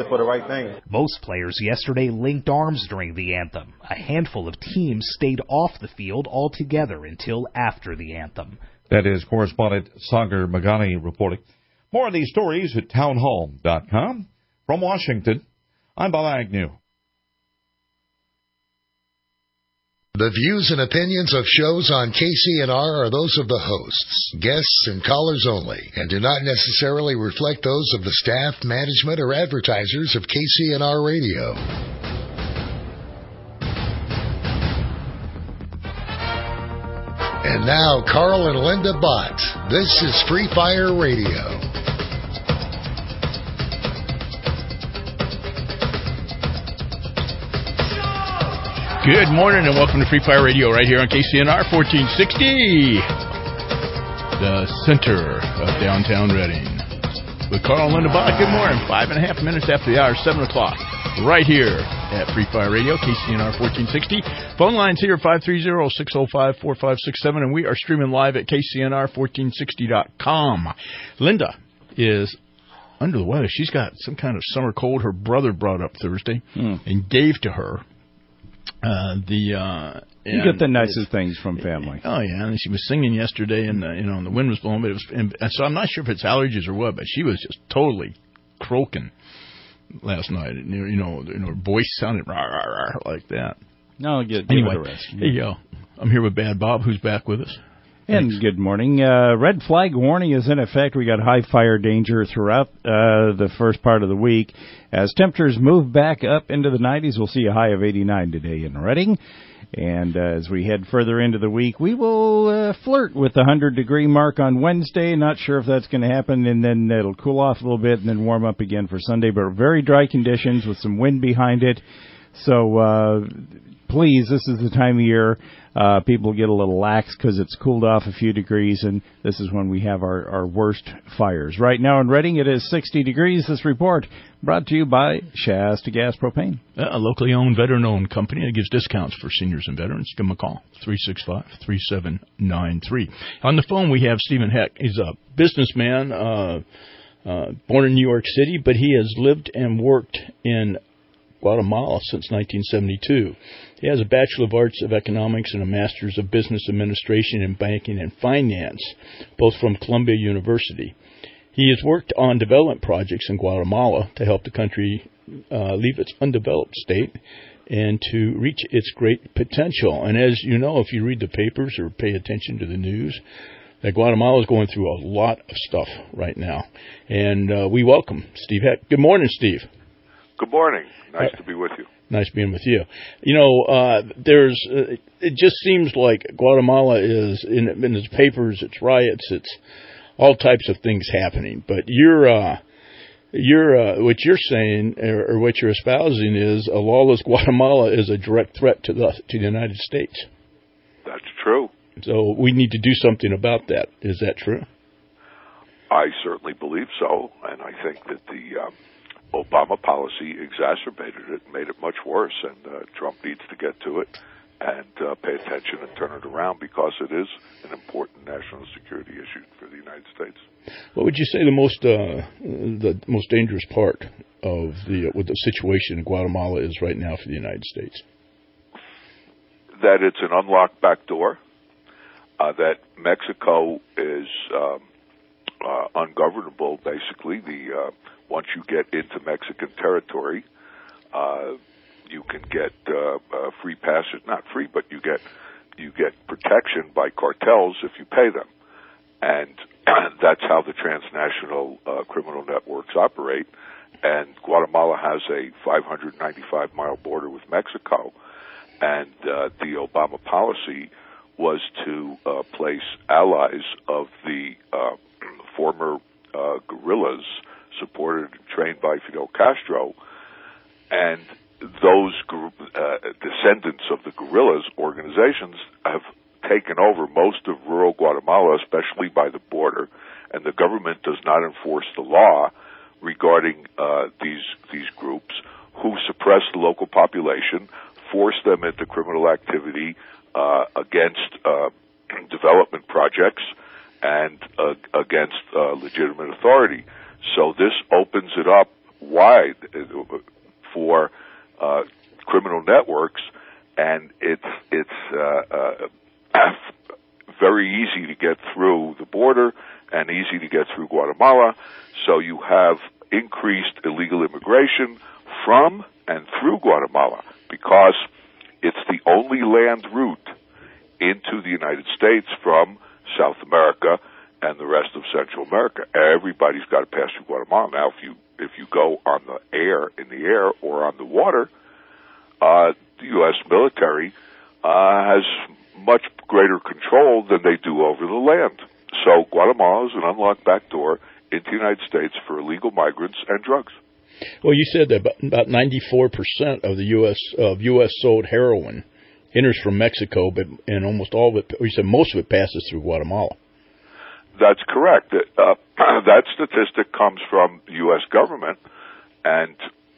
it for the right thing. Most players yesterday linked arms during the anthem. A handful of teams stayed off the field altogether until after the anthem. That is correspondent Sagar Magani reporting. More of these stories at townhall.com. From Washington, I'm Bob Agnew. The views and opinions of shows on KCNR are those of the hosts, guests, and callers only, and do not necessarily reflect those of the staff, management, or advertisers of KCNR Radio. And now, Carl and Linda Bott. This is Free Fire Radio. Good morning and welcome to Free Fire Radio right here on KCNR 1460, the center of downtown Reading. With Carl and Linda Bott. Good morning. 5.5 minutes after the hour, 7 o'clock, right here at Free Fire Radio, KCNR 1460. Phone lines here, 530-605-4567, and we are streaming live at KCNR1460.com. Linda is under the weather. She's got some kind of summer cold her brother brought up Thursday and gave to her. You get the nicest things from family. Oh yeah, and she was singing yesterday, and and the wind was blowing. But so I'm not sure if it's allergies or what. But she was just totally croaking last night. Her voice sounded rah, rah, rah, like that. No, give anyway, it a rest. Here you go. I'm here with Bad Bob, who's back with us. And good morning. Red flag warning is in effect. We got high fire danger throughout the first part of the week. As temperatures move back up into the 90s, we'll see a high of 89 today in Reading. And as we head further into the week, we will flirt with the 100-degree mark on Wednesday. Not sure if that's going to happen, and then it'll cool off a little bit and then warm up again for Sunday. But very dry conditions with some wind behind it. So please, this is the time of year people get a little lax because it's cooled off a few degrees, and this is when we have our worst fires. Right now in Reading, it is 60 degrees. This report brought to you by Shasta Gas Propane. A locally owned, veteran-owned company that gives discounts for seniors and veterans. Give them a call, 365-3793. On the phone, we have Stephen Heck. He's a businessman, born in New York City, but he has lived and worked in Guatemala since 1972. He has a Bachelor of Arts of Economics and a Master's of Business Administration in Banking and Finance, both from Columbia University. He has worked on development projects in Guatemala to help the country leave its undeveloped state and to reach its great potential. And as you know, if you read the papers or pay attention to the news, that Guatemala is going through a lot of stuff right now. And we welcome Steve Heck. Good morning, Steve. Good morning. Nice to be with you. Nice being with you. It just seems like Guatemala is in its papers, its riots, it's all types of things happening. But what you're saying or what you're espousing is a lawless Guatemala is a direct threat to the United States. That's true. So we need to do something about that. Is that true? I certainly believe so, and I think that the Obama policy exacerbated it, made it much worse, and Trump needs to get to it and pay attention and turn it around because it is an important national security issue for the United States. What would you say the most dangerous part of what the situation in Guatemala is right now for the United States? That it's an unlocked back door, that Mexico is ungovernable, basically. Once you get into Mexican territory, you can get free passage, not free, but you get protection by cartels if you pay them. And that's how the transnational criminal networks operate. And Guatemala has a 595-mile border with Mexico. And the Obama policy was to place allies of the former guerrillas supported and trained by Fidel Castro, and those descendants of the guerrillas organizations have taken over most of rural Guatemala, especially by the border, and the government does not enforce the law regarding these groups who suppress the local population, force them into criminal activity against development projects and against legitimate authority. So this opens it up wide for criminal networks, and it's very easy to get through the border and easy to get through Guatemala. So you have increased illegal immigration from and through Guatemala because it's the only land route into the United States from South America and the rest of Central America. Everybody's got to pass through Guatemala. Now, if you go on the air, in the air, or on the water, the U.S. military has much greater control than they do over the land. So Guatemala is an unlocked back door into the United States for illegal migrants and drugs. Well, you said that about 94% of the U.S. sold heroin enters from Mexico, but and almost all of it, or you said most of it passes through Guatemala. That's correct. That statistic comes from the U.S. government, and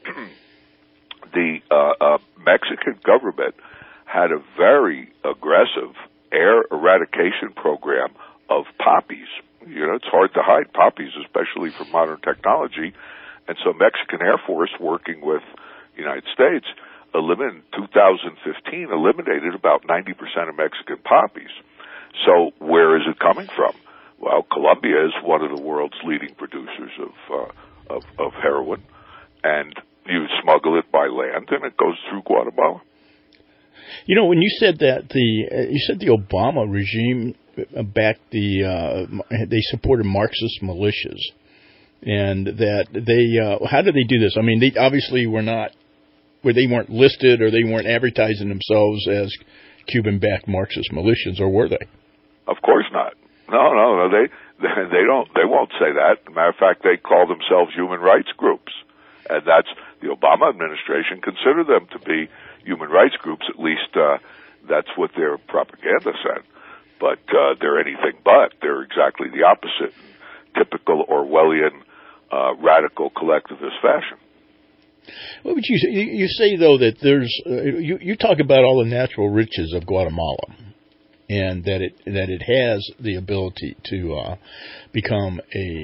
the Mexican government had a very aggressive air eradication program of poppies. You know, it's hard to hide poppies, especially for modern technology. And so Mexican Air Force, working with the United States, in 2015, eliminated about 90% of Mexican poppies. So where is it coming from? Well, Colombia is one of the world's leading producers of heroin, and you smuggle it by land, and it goes through Guatemala. You know, when you said that the Obama regime backed they supported Marxist militias, and that they how did they do this? I mean, they obviously they weren't listed or they weren't advertising themselves as Cuban-backed Marxist militias, or were they? Of course not. No. They won't say that. As a matter of fact, they call themselves human rights groups, and that's the Obama administration considered them to be human rights groups. At least that's what their propaganda said. But they're anything but. They're exactly the opposite, typical Orwellian radical collectivist fashion. What would you say? You say, though, that there's you talk about all the natural riches of Guatemala, and that it has the ability to become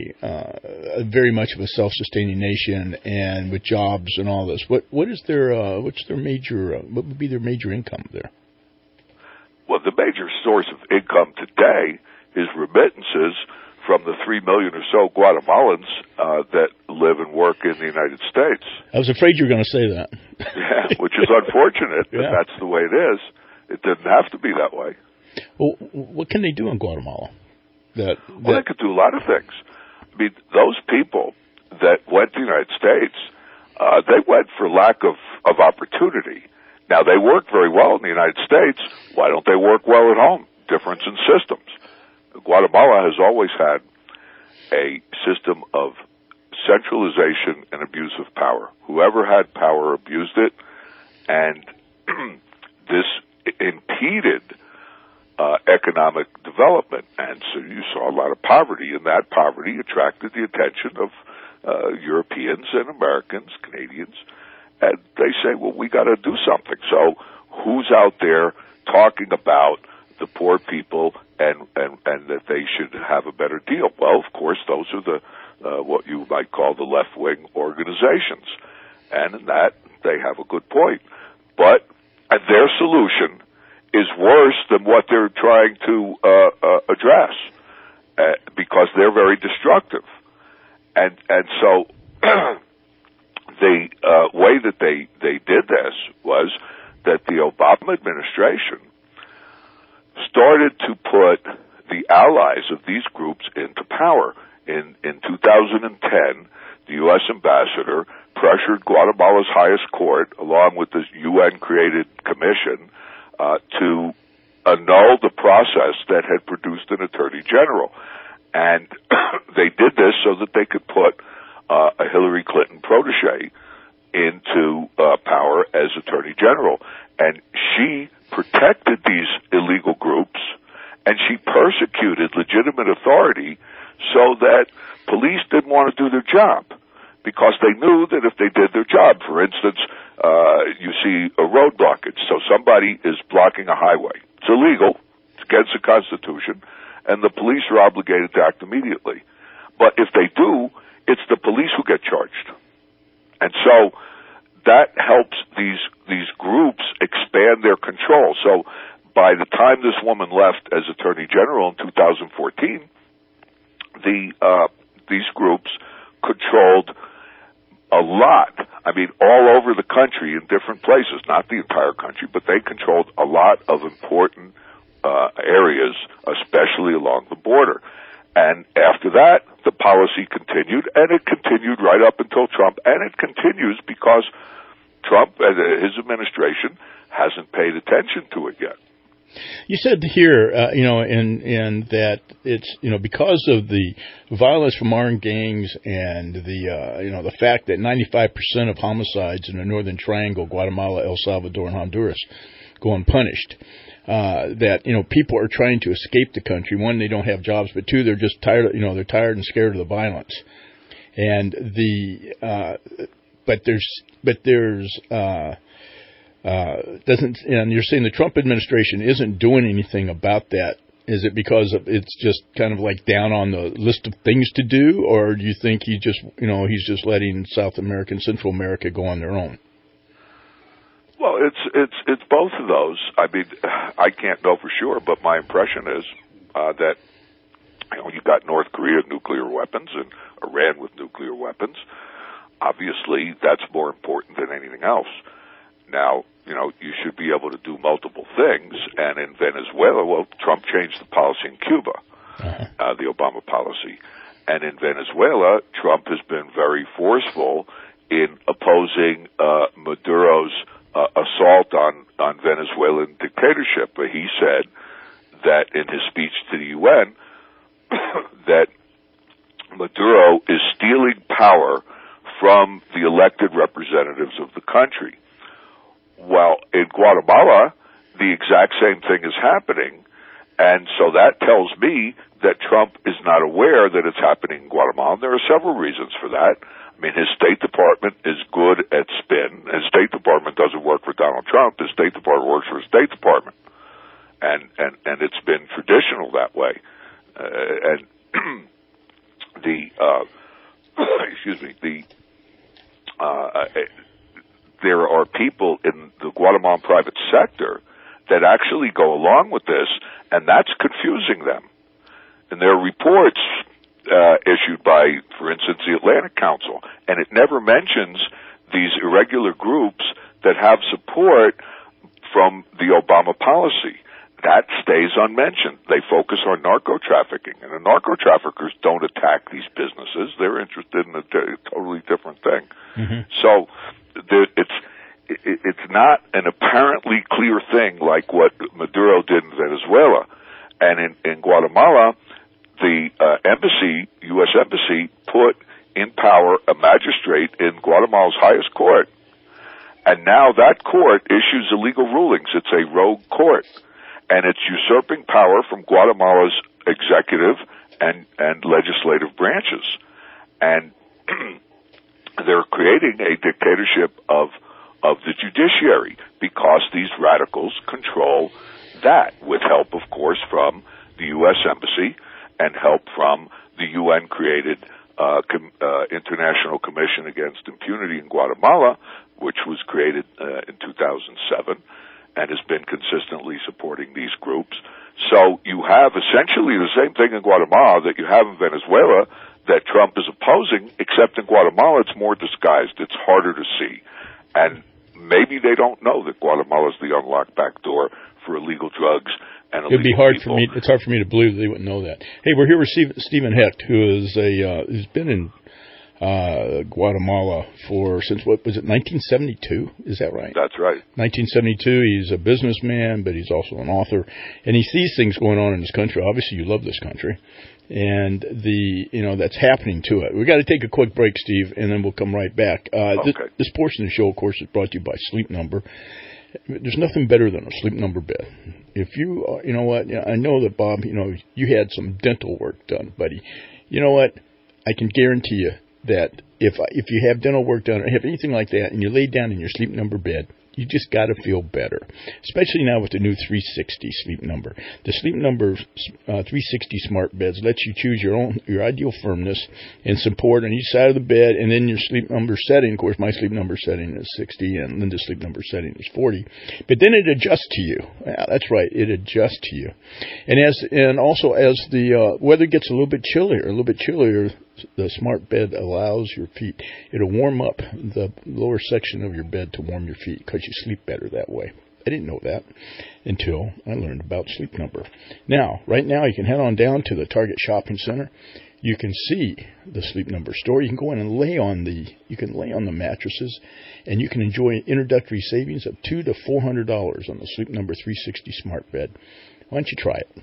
a very much of a self-sustaining nation, and with jobs and all this. What would be their major income there? Well, the major source of income today is remittances from the 3 million or so Guatemalans that live and work in the United States. I was afraid you were going to say that. Yeah, which is unfortunate, but that's the way it is. It didn't have to be that way. Well, what can they do in Guatemala? Well, they could do a lot of things. I mean, those people that went to the United States, they went for lack of opportunity. Now, they work very well in the United States. Why don't they work well at home? Difference in systems. Guatemala has always had a system of centralization and abuse of power. Whoever had power abused it, and this impeded economic development. And so you saw a lot of poverty, and that poverty attracted the attention of Europeans and Americans, Canadians, and they say, well, we got to do something. So who's out there talking about the poor people and that they should have a better deal? Well, of course, those are the what you might call the left-wing organizations. And in that, they have a good point. But their solution is worse than what they're trying to address because they're very destructive. And so the way that they did this was that the Obama administration started to put the allies of these groups into power. In 2010, the U.S. ambassador pressured Guatemala's highest court, along with the UN-created commission, to annul the process that had produced an attorney general. And they did this so that they could put a Hillary Clinton protege into power as attorney general. And she protected these illegal groups, and she persecuted legitimate authority so that police didn't want to do their job, because they knew that if they did their job, for instance, you see a road blockage, so somebody is blocking a highway. It's illegal. It's against the Constitution, and the police are obligated to act immediately. But if they do, it's the police who get charged. And so that helps these groups expand their control. So by the time this woman left as Attorney General in 2014, these groups controlled a lot. I mean, all over the country in different places, not the entire country, but they controlled a lot of important areas, especially along the border. And after that, the policy continued, and it continued right up until Trump, and it continues because Trump and his administration hasn't paid attention to it yet. You said here, and that it's, because of the violence from armed gangs and the fact that 95% of homicides in the Northern Triangle, Guatemala, El Salvador, and Honduras, go unpunished. That people are trying to escape the country. One, they don't have jobs, but two, they're just tired. They're tired and scared of the violence. And and you're saying the Trump administration isn't doing anything about that. Is it because it's just kind of like down on the list of things to do, or do you think he's just letting South America and Central America go on their own? Well, it's both of those. I mean, I can't know for sure, but my impression is that you've got North Korea with nuclear weapons and Iran with nuclear weapons. Obviously, that's more important than anything else. Now, you should be able to do multiple things, and in Venezuela, well, Trump changed the policy in Cuba, the Obama policy. And in Venezuela, Trump has been very forceful in opposing Maduro's assault on Venezuelan dictatorship. He said that in his speech to the UN that Maduro is stealing power from the elected representatives of the country. Well, in Guatemala, the exact same thing is happening, and so that tells me that Trump is not aware that it's happening in Guatemala, and there are several reasons for that. I mean, his State Department is good at spin. His State Department doesn't work for Donald Trump. His State Department works for his State Department. And it's been traditional that way. There are people in the Guatemalan private sector that actually go along with this, and that's confusing them. And there are reports issued by, for instance, the Atlantic Council, and it never mentions these irregular groups that have support from the Obama policy. That stays unmentioned. They focus on narco trafficking, and the narco traffickers don't attack these businesses. They're interested in a totally different thing. Mm-hmm. So it's not an apparently clear thing like what Maduro did in Venezuela. And in Guatemala, the U.S. Embassy, put in power a magistrate in Guatemala's highest court. And now that court issues illegal rulings. It's a rogue court. And it's usurping power from Guatemala's executive and legislative branches. And they're creating a dictatorship of the judiciary because these radicals control that, with help, of course, from the U.S. Embassy and help from the UN-created International Commission Against Impunity in Guatemala, which was created in 2007 and has been consistently supporting these groups. So you have essentially the same thing in Guatemala that you have in Venezuela that Trump is opposing, except in Guatemala it's more disguised. It's harder to see. And maybe they don't know that Guatemala is the unlocked back door for illegal drugs and illegal It'd be hard people. for me. It's hard for me to believe they wouldn't know that. Hey, we're here with Stephen Hecht, who is who's been in Guatemala since what was it, 1972? Is that right? That's right. 1972. He's a businessman, but he's also an author, and he sees things going on in this country. Obviously, you love this country, and that's happening to it. We got to take a quick break, Steve, and then we'll come right back. Okay. This portion of the show, of course, is brought to you by Sleep Number. There's nothing better than a Sleep Number bed. If you know what, I know that Bob, you had some dental work done, buddy. You know what? I can guarantee you that if you have dental work done or have anything like that, and you lay down in your Sleep Number bed, You just got to feel better, especially now with the new 360 Sleep Number. The Sleep Number 360 smart beds lets you choose your ideal firmness and support on each side of the bed, and then your Sleep Number setting. Of course, my Sleep Number setting is 60, and Linda's Sleep Number setting is 40. But then it adjusts to you. Yeah, that's right, it adjusts to you. And also as the weather gets a little bit chillier, the smart bed allows your feet. It'll warm up the lower section of your bed to warm your feet because you sleep better that way. I didn't know that until I learned about Sleep Number. Right now, you can head on down to the Target Shopping Center. You can see the Sleep Number store. You can go in and lay on the mattresses, and you can enjoy introductory savings of $200 to $400 on the Sleep Number 360 smart bed. Why don't you try it?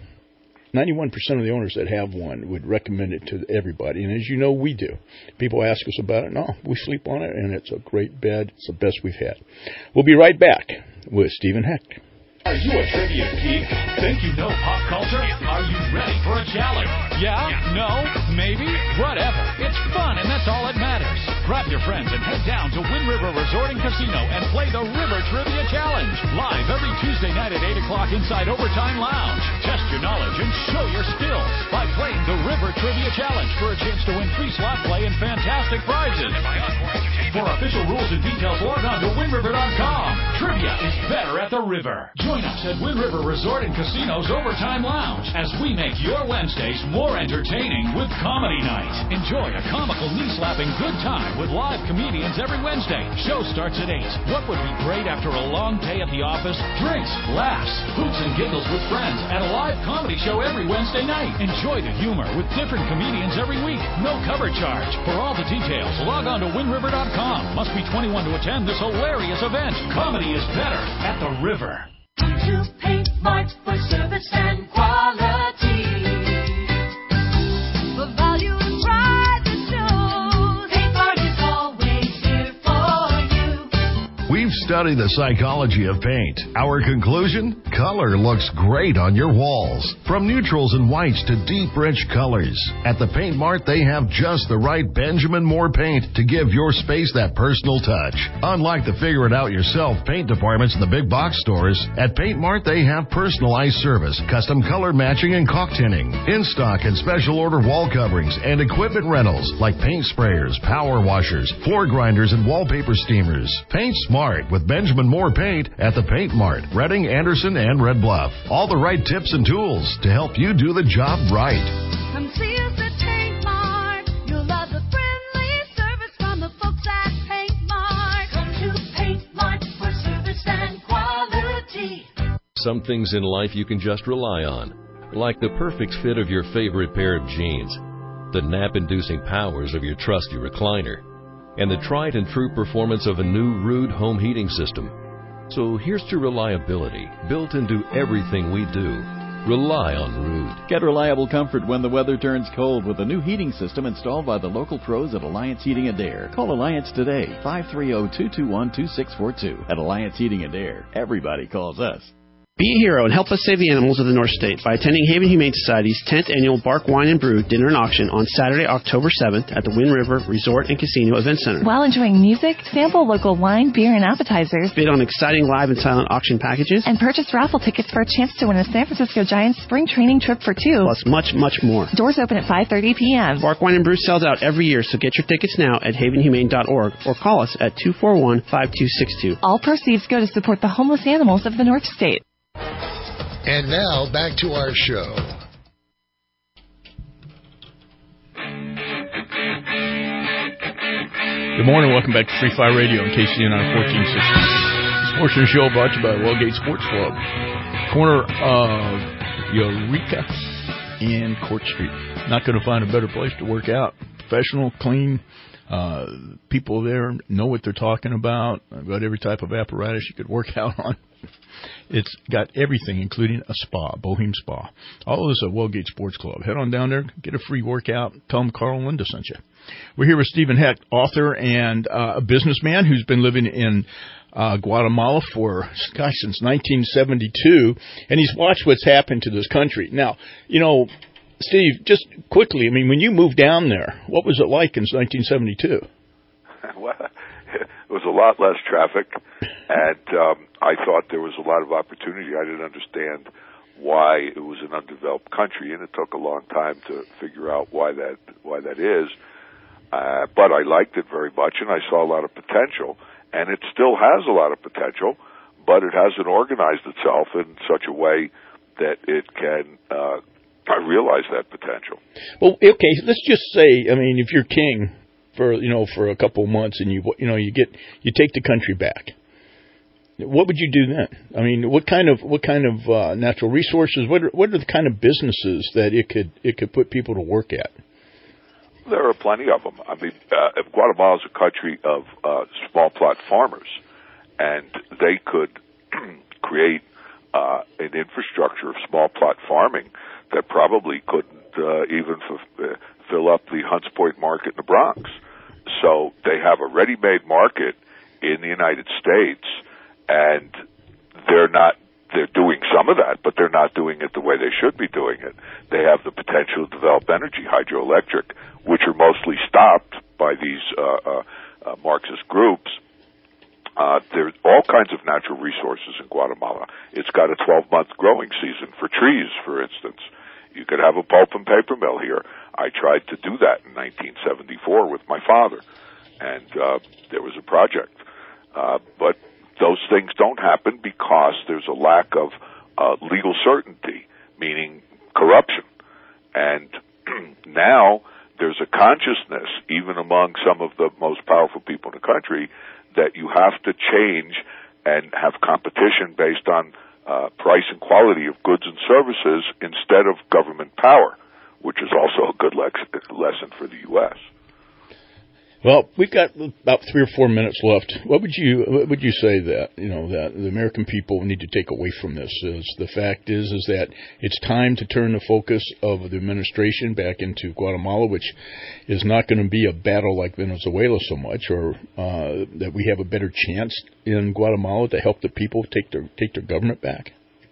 91% of the owners that have one would recommend it to everybody, and as you know, we do. People ask us about it. No, we sleep on it, and it's a great bed. It's the best we've had. We'll be right back with Stephen Hecht. Are you a trivia geek? Think you know pop culture? Are you ready for a challenge? Yeah? No? Maybe? Whatever. It's fun, and that's all that matters. Grab your friends and head down to Wind River Resort and Casino and play the River Trivia Challenge. Live every Tuesday night at 8 o'clock inside Overtime Lounge. Test your knowledge and show your skills by playing the River Trivia Challenge for a chance to win free slot play and fantastic prizes. For official rules and details, log on to WindRiver.com. Trivia is better at the river. Join us at Wind River Resort and Casino's Overtime Lounge as we make your Wednesdays more entertaining with Comedy Night. Enjoy a comical, knee-slapping good time with live comedians every Wednesday. Show starts at 8. What would be great after a long day at the office? Drinks, laughs, hoots and giggles with friends at a live comedy show every Wednesday night. Enjoy the humor with different comedians every week. No cover charge. For all the details, log on to WindRiver.com. Must be 21 to attend this hilarious event. Comedy is better at the river. To Paint Mart for service and quality. For value and pride that shows. Paint Mart is always here for you. We've studied the psychology of paint. Our conclusion? Color looks great on your walls. From neutrals and whites to deep, rich colors. At the Paint Mart, they have just the right Benjamin Moore paint to give your space that personal touch. Unlike the figure-it-out-yourself paint departments in the big box stores, at Paint Mart, they have personalized service, custom color matching and caulk tinning, in-stock and special order wall coverings, and equipment rentals like paint sprayers, power washers, floor grinders, and wallpaper steamers. Paint smart with Benjamin Moore paint at the Paint Mart, Reading, Anderson, and Red Bluff. All the right tips and tools to help you do the job right. Come see us at Paint Mart. You'll love the friendly service from the folks at Paint Mart. Come to Paint Mart for service and quality. Some things in life you can just rely on, like the perfect fit of your favorite pair of jeans, the nap-inducing powers of your trusty recliner, and the tried-and-true performance of a new Ruud home heating system. So here's to reliability, built into everything we do. Rely on Ruud. Get reliable comfort when the weather turns cold with a new heating system installed by the local pros at Alliance Heating and Air. Call Alliance today, 530-221-2642. At Alliance Heating and Air, everybody calls us. Be a hero and help us save the animals of the North State by attending Haven Humane Society's 10th annual Bark Wine and Brew Dinner and Auction on Saturday, October 7th at the Wind River Resort and Casino Event Center. While enjoying music, sample local wine, beer, and appetizers. Bid on exciting live and silent auction packages. And purchase raffle tickets for a chance to win a San Francisco Giants spring training trip for 2. Plus much, much more. Doors open at 5:30 p.m. Bark Wine and Brew sells out every year, so get your tickets now at havenhumane.org or call us at 241-5262. All proceeds go to support the homeless animals of the North State. And now, back to our show. Good morning. Welcome back to Free Fire Radio on KCNI 1460. This portion of the show brought to you by Wellgate Sports Club, corner of Eureka and Court Street. Not going to find a better place to work out. Professional, clean. People there know what they're talking about. I've got every type of apparatus you could work out on. It's got everything, including a spa, Bohem Spa. All of this at Wellgate Sports Club. Head on down there, get a free workout. Tell them Carl and Linda sent you. We're here with Stephen Hecht, author and a businessman who's been living in Guatemala for, since 1972, and he's watched what's happened to this country. Now, Steve, just quickly, when you moved down there, what was it like in 1972? Well, it was a lot less traffic, and I thought there was a lot of opportunity. I didn't understand why it was an undeveloped country, and it took a long time to figure out why that is. But I liked it very much, and I saw a lot of potential, and it still has a lot of potential, but it hasn't organized itself in such a way that it can realize that potential. Well, okay, let's just say, I mean, if you're king for a couple of months and you take the country back, what would you do then? I mean, what kind of natural resources? What are the kind of businesses that it could put people to work at? There are plenty of them. I mean, Guatemala is a country of small plot farmers, and they could create an infrastructure of small plot farming that probably couldn't even fill up the Hunts Point market in the Bronx. So they have a ready-made market in the United States, and they're doing some of that, but they're not doing it the way they should be doing it. They have the potential to develop energy, hydroelectric, which are mostly stopped by these Marxist groups. There's all kinds of natural resources in Guatemala. It's got a 12-month growing season for trees, for instance. You could have a pulp and paper mill here. I tried to do that in 1974 with my father, and there was a project. But those things don't happen because there's a lack of legal certainty, meaning corruption. And now there's a consciousness, even among some of the most powerful people in the country, that you have to change and have competition based on price and quality of goods and services instead of government power, which is also a good lesson for the U.S. Well, we've got about 3 or 4 minutes left. What would you say that that the American people need to take away from this? The fact is that it's time to turn the focus of the administration back into Guatemala, which is not going to be a battle like Venezuela so much, or that we have a better chance in Guatemala to help the people take their government back.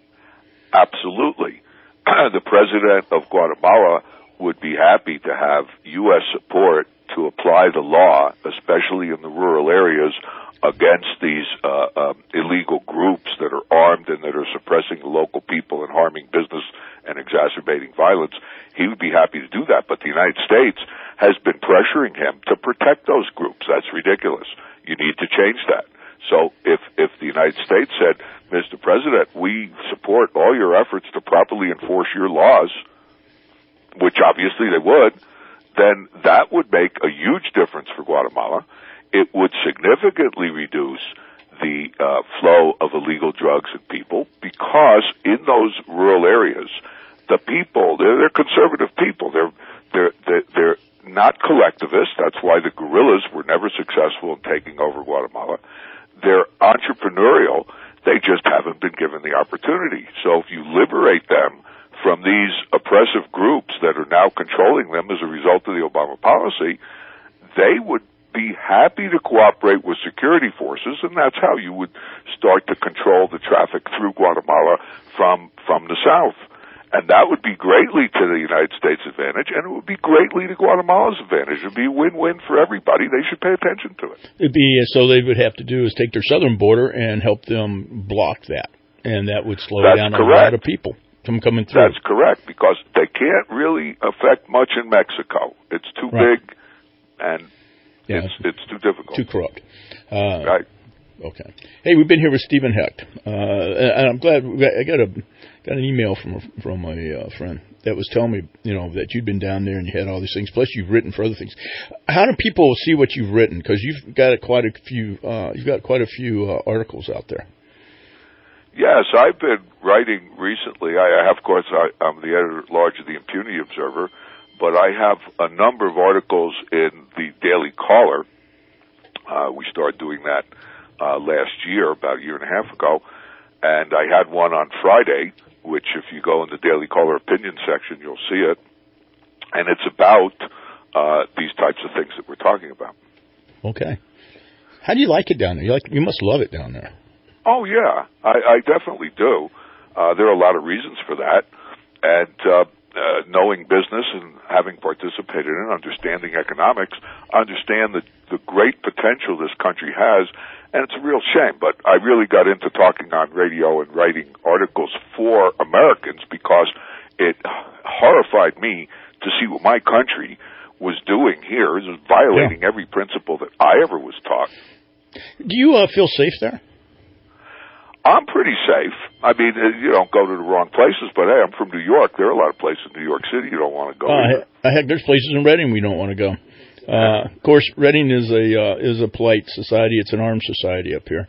Absolutely. The president of Guatemala would be happy to have U.S. support to apply the law, especially in the rural areas, against these illegal groups that are armed and that are suppressing the local people and harming business and exacerbating violence. He would be happy to do that, but the United States has been pressuring him to protect those groups. That's ridiculous. You need to change that. So if the United States said, Mr. President, we support all your efforts to properly enforce your laws, which obviously they would, then that would make a huge difference for Guatemala. It would significantly reduce the flow of illegal drugs and people, because in those rural areas, the people, they're conservative people. They're not collectivists. That's why the guerrillas were never successful in taking over Guatemala. They're entrepreneurial. They just haven't been given the opportunity. So if you liberate them from these oppressive groups that are now controlling them as a result of the Obama policy, they would be happy to cooperate with security forces, and that's how you would start to control the traffic through Guatemala from the south. And that would be greatly to the United States' advantage, and it would be greatly to Guatemala's advantage. It would be a win-win for everybody. They should pay attention to it. It'd be so they would have to do is take their southern border and help them block that, and that would slow down a lot of people from coming through. That's correct, because they can't really affect much in Mexico. It's too big, and it's too difficult. Too corrupt. Right. Okay. Hey, we've been here with Stephen Hecht, and I'm glad I got an email from a friend that was telling me, that you'd been down there and you had all these things. Plus, you've written for other things. How do people see what you've written? Because you've got quite a few articles out there. Yes, I've been writing recently. I'm the editor-at-large of the Impunity Observer, but I have a number of articles in the Daily Caller. We started doing that last year, about a year and a half ago, and I had one on Friday, which if you go in the Daily Caller opinion section, you'll see it, and it's about these types of things that we're talking about. Okay. How do you like it down there? You must love it down there. Oh, yeah, I definitely do. There are a lot of reasons for that. And knowing business and having participated in understanding economics, understand the great potential this country has, and it's a real shame. But I really got into talking on radio and writing articles for Americans because it horrified me to see what my country was doing here. It was violating every principle that I ever was taught. Do you feel safe there? I'm pretty safe. I mean, you don't go to the wrong places, but hey, I'm from New York. There are a lot of places in New York City you don't want to go. Heck, there's places in Reading we don't want to go. Of course, Reading is a polite society. It's an armed society up here.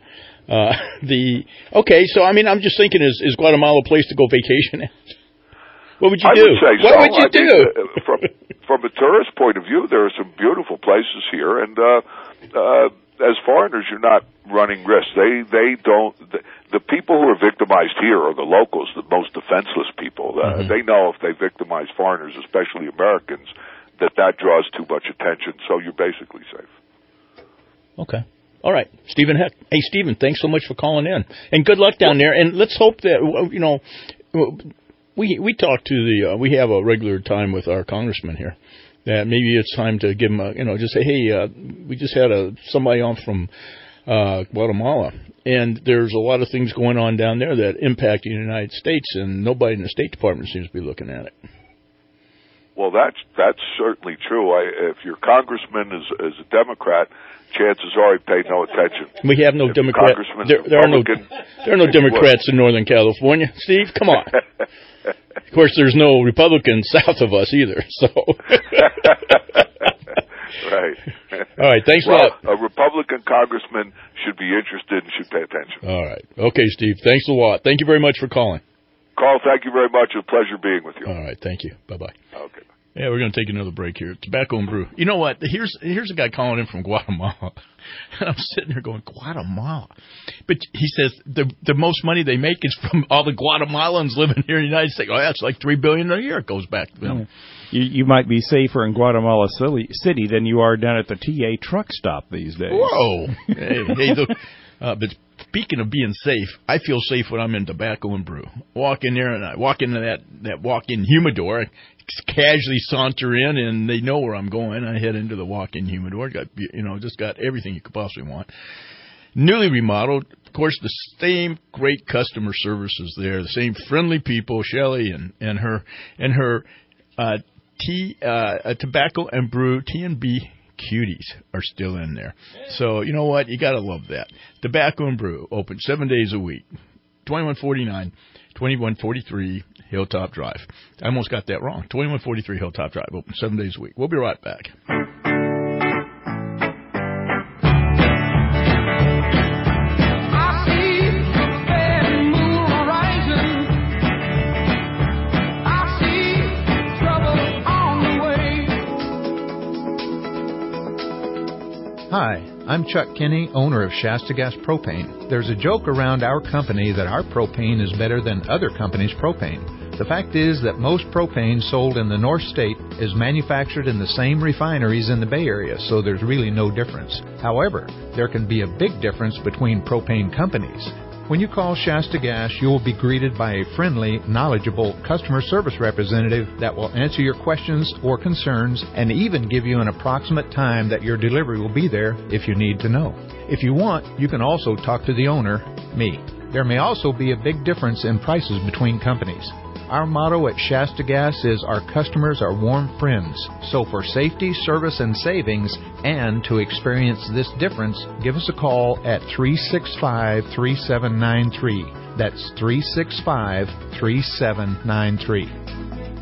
So I mean, I'm just thinking, is Guatemala a place to go vacation at? What would you do? I would say so. What would you do? From a tourist point of view, there are some beautiful places here, and as foreigners, you're not running risks. They don't. The people who are victimized here are the locals, the most defenseless people. They know if they victimize foreigners, especially Americans, that draws too much attention. So you're basically safe. Okay. All right, Stephen Heck. Hey, Stephen, thanks so much for calling in, and good luck down there. And let's hope that we talk to we have a regular time with our congressman here. That maybe it's time to give him just say, hey, we just had somebody on from Guatemala, and there's a lot of things going on down there that impact the United States, and nobody in the State Department seems to be looking at it. Well, that's certainly true. If your congressman is a Democrat, chances are he paid no attention. We have no Democrats. There are no Democrats in Northern California. Steve, come on. Of course, there's no Republicans south of us either. So. Right. All right. Thanks a lot. A Republican congressman should be interested and should pay attention. All right. Okay, Steve. Thanks a lot. Thank you very much for calling. Carl, thank you very much. It's a pleasure being with you. All right. Thank you. Bye-bye. Okay. Yeah, we're going to take another break here. Tobacco and Brew. You know what? Here's a guy calling in from Guatemala. And I'm sitting there going, Guatemala? But he says the most money they make is from all the Guatemalans living here in the United States. Oh, that's like $3 billion a year it goes back to them. You might be safer in Guatemala City than you are down at the TA truck stop these days. Whoa. Hey, look. But speaking of being safe, I feel safe when I'm in Tobacco and Brew. Walk in there and I walk into that walk-in humidor. I casually saunter in, and they know where I'm going. I head into the walk-in humidor. Just got everything you could possibly want. Newly remodeled. Of course, the same great customer service is there. The same friendly people. Shelley and her Tobacco and Brew T&B cuties are still in there. So, you know what? You got to love that. Tobacco and Brew, open 7 days a week. 2149, 2143 Hilltop Drive. I almost got that wrong. 2143 Hilltop Drive, open 7 days a week. We'll be right back. Hi, I'm Chuck Kinney, owner of Shasta Gas Propane. There's a joke around our company that our propane is better than other companies' propane. The fact is that most propane sold in the North State is manufactured in the same refineries in the Bay Area, so there's really no difference. However, there can be a big difference between propane companies. When you call Shasta Gas, you will be greeted by a friendly, knowledgeable customer service representative that will answer your questions or concerns and even give you an approximate time that your delivery will be there if you need to know. If you want, you can also talk to the owner, me. There may also be a big difference in prices between companies. Our motto at Shasta Gas is our customers are warm friends. So for safety, service, and savings, and to experience this difference, give us a call at 365-3793. That's 365-3793.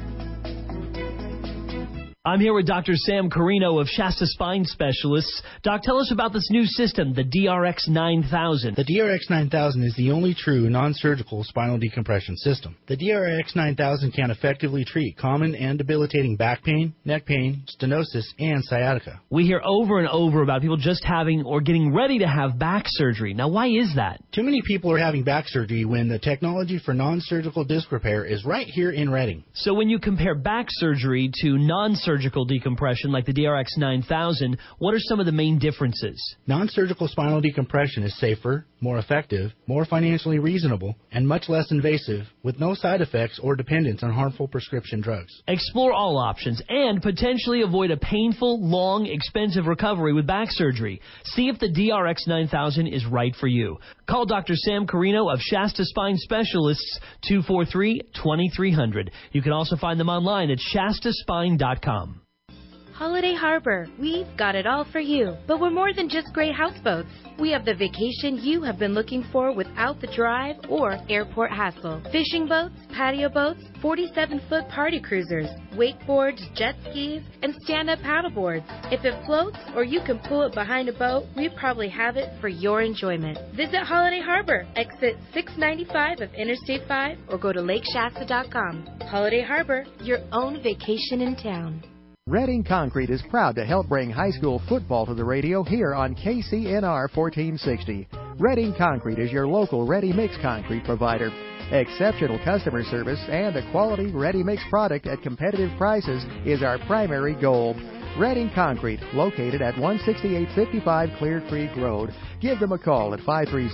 I'm here with Dr. Sam Carino of Shasta Spine Specialists. Doc, tell us about this new system, the DRX 9000. The DRX 9000 is the only true non-surgical spinal decompression system. The DRX 9000 can effectively treat common and debilitating back pain, neck pain, stenosis, and sciatica. We hear over and over about people just having or getting ready to have back surgery. Now, why is that? Too many people are having back surgery when the technology for non-surgical disc repair is right here in Reading. So when you compare back surgery to non-surgical non-surgical decompression like the DRX 9000, what are some of the main differences? Non-surgical spinal decompression is safer, more effective, more financially reasonable, and much less invasive, with no side effects or dependence on harmful prescription drugs. Explore all options and potentially avoid a painful, long, expensive recovery with back surgery. See if the DRX 9000 is right for you. Call Dr. Sam Carino of Shasta Spine Specialists, 243-2300. You can also find them online at shastaspine.com. Holiday Harbor, we've got it all for you, but we're more than just great houseboats. We have the vacation you have been looking for without the drive or airport hassle. Fishing boats, patio boats, 47-foot party cruisers, wakeboards, jet skis, and stand-up paddleboards. If it floats or you can pull it behind a boat, we probably have it for your enjoyment. Visit Holiday Harbor, exit 695 of Interstate 5, or go to lakeshasta.com. Holiday Harbor, your own vacation in town. Redding Concrete is proud to help bring high school football to the radio here on KCNR 1460. Redding Concrete is your local ready-mix concrete provider. Exceptional customer service and a quality ready-mix product at competitive prices is our primary goal. Redding Concrete, located at 16855 Clear Creek Road. Give them a call at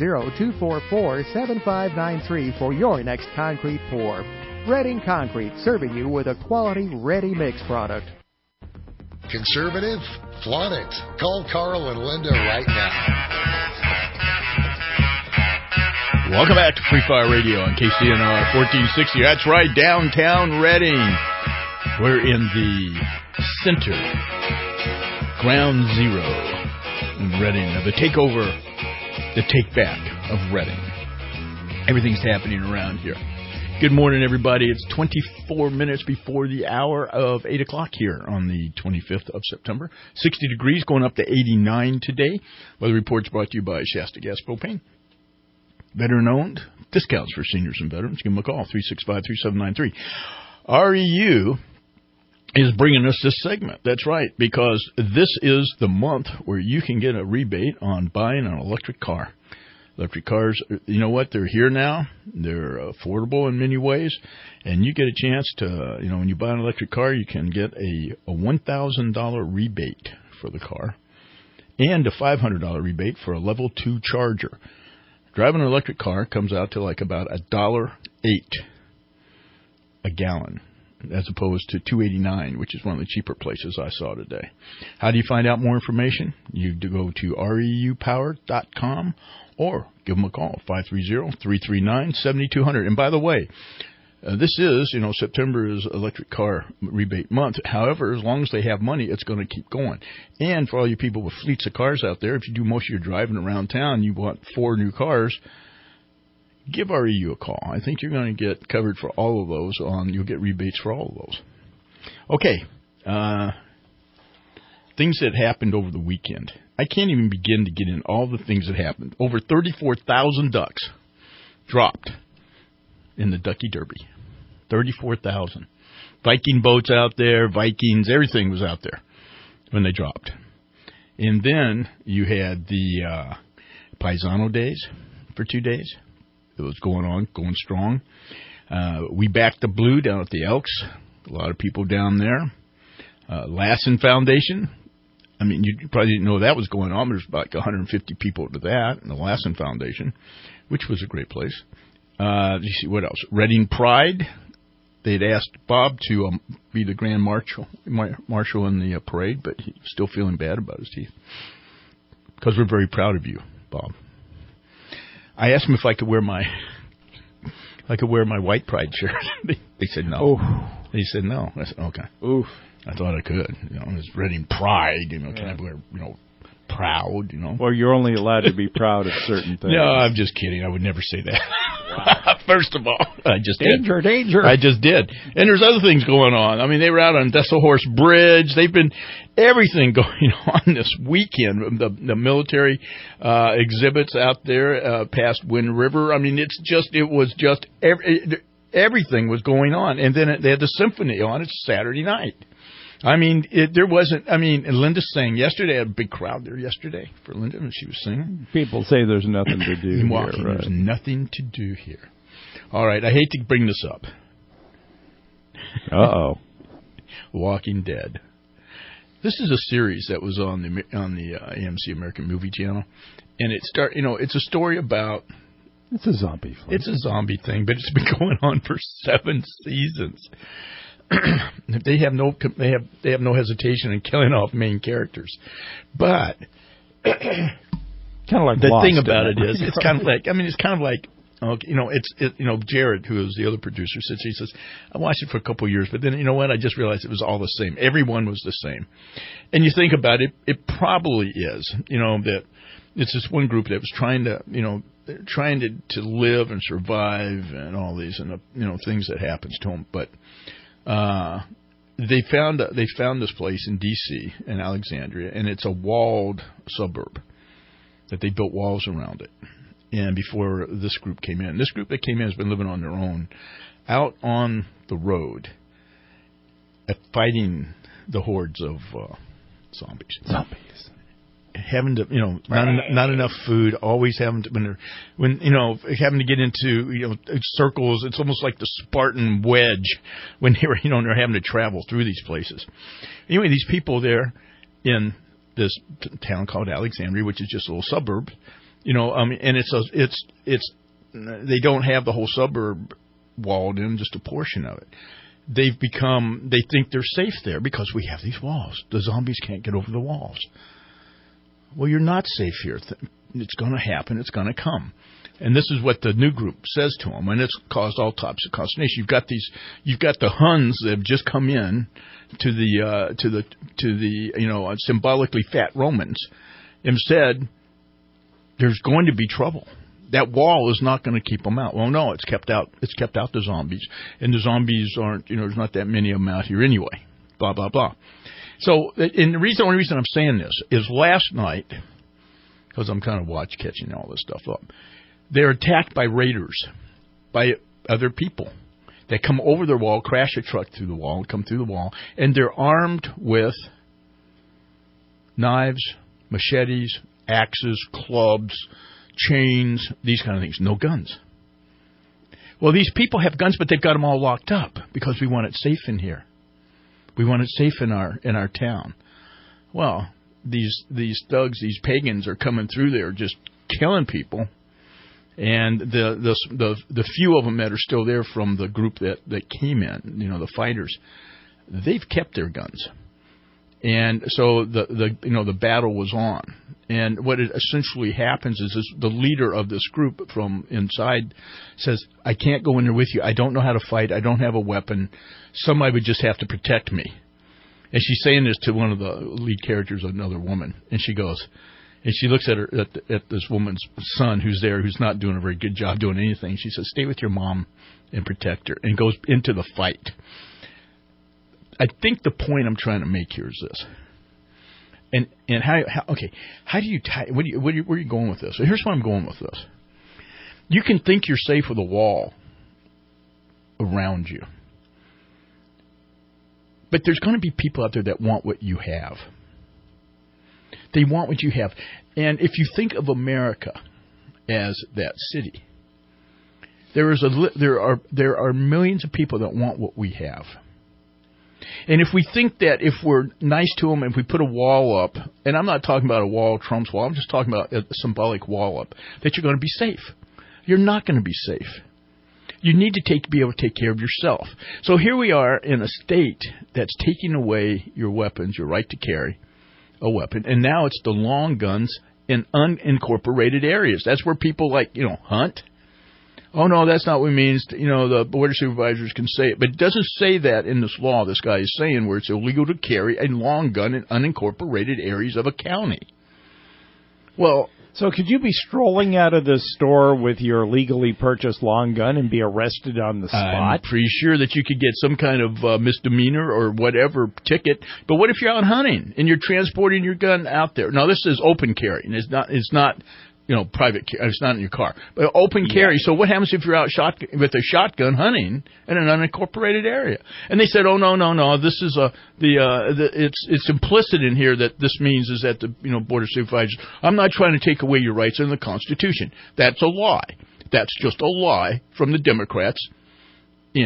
530-244-7593 for your next concrete pour. Redding Concrete, serving you with a quality ready-mix product. Conservative? Flaunt it. Call Carl and Linda right now. Welcome back to Free Fire Radio on KCNR 1460. That's right, downtown Redding. We're in the center, ground zero in Redding of the takeover, the take back of Redding. Everything's happening around here. Good morning, everybody. It's 24 minutes before the hour of 8 o'clock here on the 25th of September. 60 degrees, going up to 89 today. Weather report's brought to you by Shasta Gas Propane. Veteran-owned. Discounts for seniors and veterans. Give them a call, 365-3793. REU is bringing us this segment. That's right, because this is the month where you can get a rebate on buying an electric car. Electric cars, you know what? They're here now. They're affordable in many ways. And you get a chance to, when you buy an electric car, you can get a $1,000 rebate for the car and a $500 rebate for a level 2 charger. Driving an electric car comes out to like about $1.08 a gallon, as opposed to $2.89, which is one of the cheaper places I saw today. How do you find out more information? You go to reupower.com or give them a call, 530-339-7200. And by the way, this is, September is electric car rebate month. However, as long as they have money, it's going to keep going. And for all you people with fleets of cars out there, if you do most of your driving around town, you want 4 new cars, give REU a call. I think you're going to get covered for all of those. You'll get rebates for all of those. Okay. Things that happened over the weekend. I can't even begin to get in all the things that happened. Over 34,000 ducks dropped in the Ducky Derby. 34,000. Viking boats out there, Vikings, everything was out there when they dropped. And then you had the Paisano days for 2 days. It was going strong. We backed the Blue down at the Elks. A lot of people down there. Lassen Foundation. I mean, you probably didn't know that was going on. There's about 150 people to that in the Lassen Foundation, which was a great place. You see what else? Reading Pride. They'd asked Bob to be the grand marshal in the parade, but he's still feeling bad about his teeth. Because we're very proud of you, Bob. I asked him if I could wear my white Pride shirt. They said no. Oof. He said no. I said okay. Oof. I thought I could. It's Reading Pride. Can I wear proud? Well, you're only allowed to be proud of certain things. No, I'm just kidding. I would never say that. Wow. First of all, I just danger. I just did. And there's other things going on. I mean, they were out on Desselhorst Bridge. They've been everything going on this weekend. The military exhibits out there past Wind River. I mean, everything was going on. And then they had the symphony on. It's Saturday night. I mean, Linda sang yesterday. I had a big crowd there yesterday for Linda when she was singing. People say there's nothing to do here. Right? There's nothing to do here. All right, I hate to bring this up. Uh-oh. Walking Dead. This is a series that was on the AMC American Movie Channel, and it's a story about. It's a zombie film. It's a zombie thing, but it's been going on for 7 seasons. They have no hesitation in killing off main characters, but kind of like the Lost, thing about it is, right? it's kind of like. Okay, Jared, who is the other producer, he says, I watched it for a couple of years, but then, you know what, I just realized it was all the same. Everyone was the same. And you think about it, it probably is, that it's this one group that was trying to live and survive and all these, and, things that happens to them. But they found this place in D.C., in Alexandria, and it's a walled suburb that they built walls around it. And before this group came in. This group that came in has been living on their own, out on the road, fighting the hordes of zombies. Having to, not enough food. Always having to, having to get into, circles. It's almost like the Spartan wedge when they're having to travel through these places. Anyway, these people there in this town called Alexandria, which is just a little suburb. And they don't have the whole suburb walled in, just a portion of it. They think they're safe there because we have these walls. The zombies can't get over the walls. Well, you're not safe here. It's going to happen. It's going to come. And this is what the new group says to them, and it's caused all types of consternation. You've got the Huns that have just come in to the symbolically fat Romans and said, there's going to be trouble. That wall is not going to keep them out. Well, no, it's kept out the zombies, and the zombies aren't. There's not that many of them out here anyway. Blah blah blah. So, and the only reason I'm saying this is last night, because I'm kind of catching all this stuff up. They're attacked by raiders, by other people that come over their wall, crash a truck through the wall, come through the wall, and they're armed with knives, machetes, axes, clubs, chains, these kind of things. No guns. Well, these people have guns, but they've got them all locked up because we want it safe in here. We want it safe in our town. Well, these thugs, these pagans are coming through there just killing people, and the few of them that are still there from the group that came in, the fighters, they've kept their guns. And so the battle was on. And what it essentially happens is the leader of this group from inside says, I can't go in there with you. I don't know how to fight. I don't have a weapon. Somebody would just have to protect me. And she's saying this to one of the lead characters, another woman. And she goes, and she looks at this woman's son who's there, who's not doing a very good job doing anything. She says, stay with your mom and protect her, and goes into the fight. I think the point I'm trying to make here is this. And how do you where are you going with this? So here's where I'm going with this. You can think you're safe with a wall around you, but there's going to be people out there that want what you have. They want what you have, and if you think of America as that city, there are millions of people that want what we have. And if we think that if we're nice to them, if we put a wall up, and I'm not talking about a wall, Trump's wall, I'm just talking about a symbolic wall up, that you're going to be safe. You're not going to be safe. You need to be able to take care of yourself. So here we are in a state that's taking away your weapons, your right to carry a weapon, and now it's the long guns in unincorporated areas. That's where people hunt. Oh, no, that's not what it means. The border supervisors can say it. But it doesn't say that in this law this guy is saying, where it's illegal to carry a long gun in unincorporated areas of a county. Well, so could you be strolling out of the store with your legally purchased long gun and be arrested on the spot? I'm pretty sure that you could get some kind of misdemeanor or whatever ticket. But what if you're out hunting and you're transporting your gun out there? Now, this is open carry, and it's not private carry. It's not in your car, but open carry. So what happens if you're out with a shotgun hunting in an unincorporated area? And they said, oh no, this is it's implicit in here that this means is that the border supervisors. I'm not trying to take away your rights in the Constitution. That's a lie. That's just a lie from the Democrats in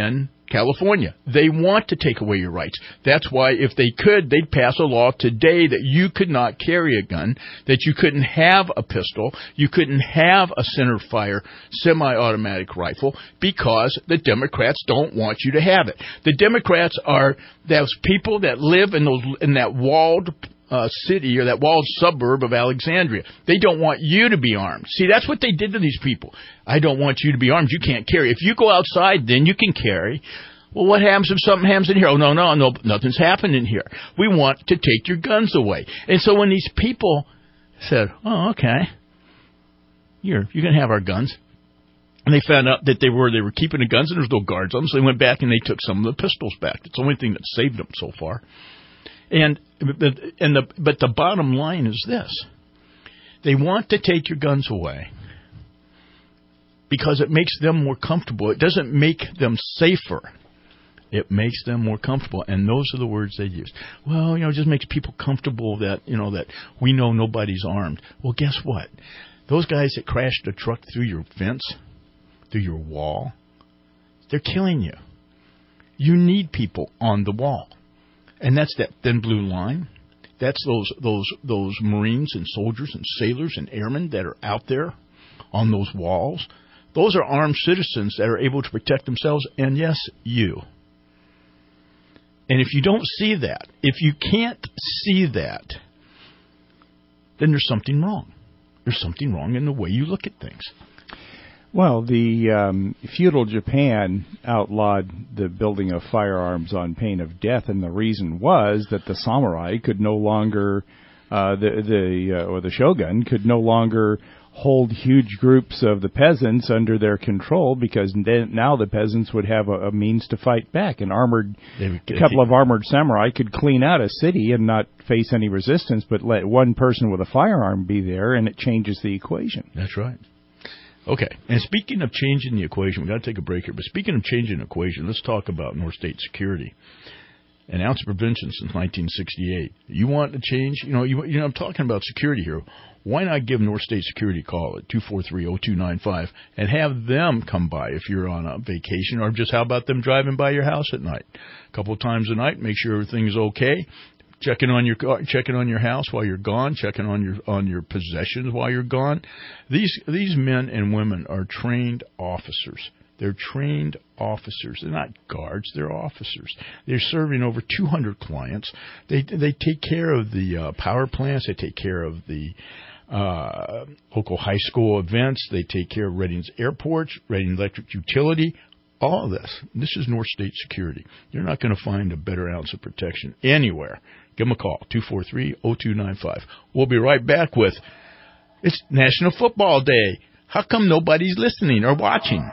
California. They want to take away your rights. That's why if they could, they'd pass a law today that you could not carry a gun, that you couldn't have a pistol, you couldn't have a center fire semi-automatic rifle, because the Democrats don't want you to have it. The Democrats are those people that live in that walled city or that walled suburb of Alexandria. They don't want you to be armed. See, that's what they did to these people. I don't want you to be armed. You can't carry. If you go outside, then you can carry. Well, what happens if something happens in here? Oh, no, nothing's happened in here. We want to take your guns away. And so when these people said, oh, okay, you're going to have our guns. And they found out that they were keeping the guns and there's no guards on them, so they went back and they took some of the pistols back. It's the only thing that saved them so far. But the bottom line is this. They want to take your guns away because it makes them more comfortable. It doesn't make them safer. It makes them more comfortable. And those are the words they use. Well, it just makes people comfortable that we know nobody's armed. Well, guess what? Those guys that crashed a truck through your fence, through your wall, they're killing you. You need people on the wall. And that's that thin blue line. That's those Marines and soldiers and sailors and airmen that are out there on those walls. Those are armed citizens that are able to protect themselves and, yes, you. And if you don't see that, if you can't see that, then there's something wrong. There's something wrong in the way you look at things. Well, the feudal Japan outlawed the building of firearms on pain of death, and the reason was that the samurai could no longer, or the shogun could no longer hold huge groups of the peasants under their control, because now the peasants would have a means to fight back. A couple of armored samurai could clean out a city and not face any resistance, but let one person with a firearm be there, and it changes the equation. That's right. Okay, and speaking of changing the equation, we've got to take a break here, but speaking of changing the equation, let's talk about North State Security. An ounce of prevention since 1968. You want to change? I'm talking about security here. Why not give North State Security a call at 243-0295 and have them come by if you're on a vacation, or just how about them driving by your house at night? A couple of times a night, make sure everything's okay. Checking on your car, checking on your house while you're gone, checking on your possessions while you're gone. These men and women are trained officers. They're trained officers. They're not guards. They're officers. They're serving over 200 clients. They take care of the power plants. They take care of the local high school events. They take care of Redding's airports, Redding Electric Utility. All of this. This is North State Security. You're not going to find a better ounce of protection anywhere. Give them a call, 243-0295. We'll be right back with, it's National Football Day. How come nobody's listening or watching?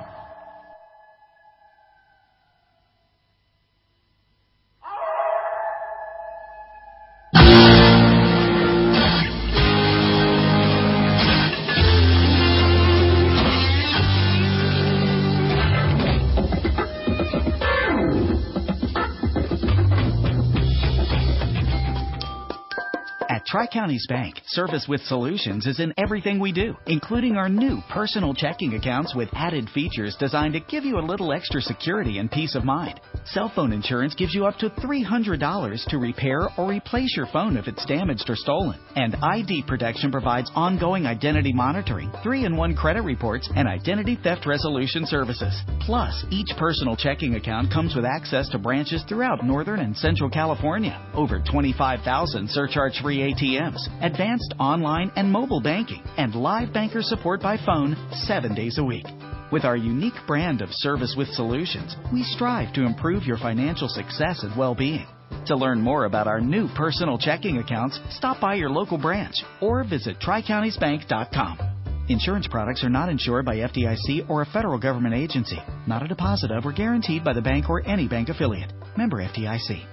Tri-Counties Bank, service with solutions is in everything we do, including our new personal checking accounts with added features designed to give you a little extra security and peace of mind. Cell phone insurance gives you up to $300 to repair or replace your phone if it's damaged or stolen. And ID Protection provides ongoing identity monitoring, 3-in-1 credit reports, and identity theft resolution services. Plus, each personal checking account comes with access to branches throughout Northern and Central California, over 25,000 surcharge-free ATMs, advanced online and mobile banking, and live banker support by phone 7 days a week. With our unique brand of service with solutions, we strive to improve your financial success and well-being. To learn more about our new personal checking accounts, stop by your local branch or visit TriCountiesBank.com. Insurance products are not insured by FDIC or a federal government agency, not a deposit of or guaranteed by the bank or any bank affiliate. Member FDIC.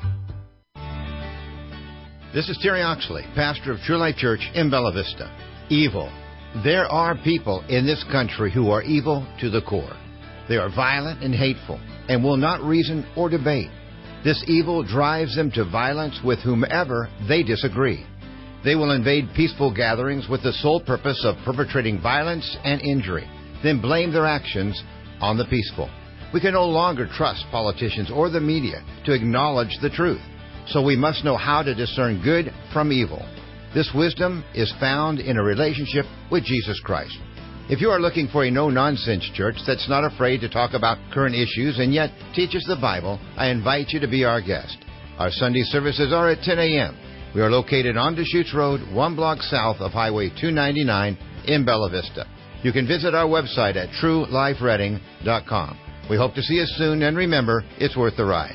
This is Terry Oxley, pastor of True Life Church in Bella Vista. Evil. There are people in this country who are evil to the core. They are violent and hateful and will not reason or debate. This evil drives them to violence with whomever they disagree. They will invade peaceful gatherings with the sole purpose of perpetrating violence and injury, then blame their actions on the peaceful. We can no longer trust politicians or the media to acknowledge the truth. So we must know how to discern good from evil. This wisdom is found in a relationship with Jesus Christ. If you are looking for a no-nonsense church that's not afraid to talk about current issues and yet teaches the Bible, I invite you to be our guest. Our Sunday services are at 10 a.m. We are located on Deschutes Road, 1 block south of Highway 299 in Bella Vista. You can visit our website at truelifereading.com. We hope to see you soon, and remember, it's worth the ride.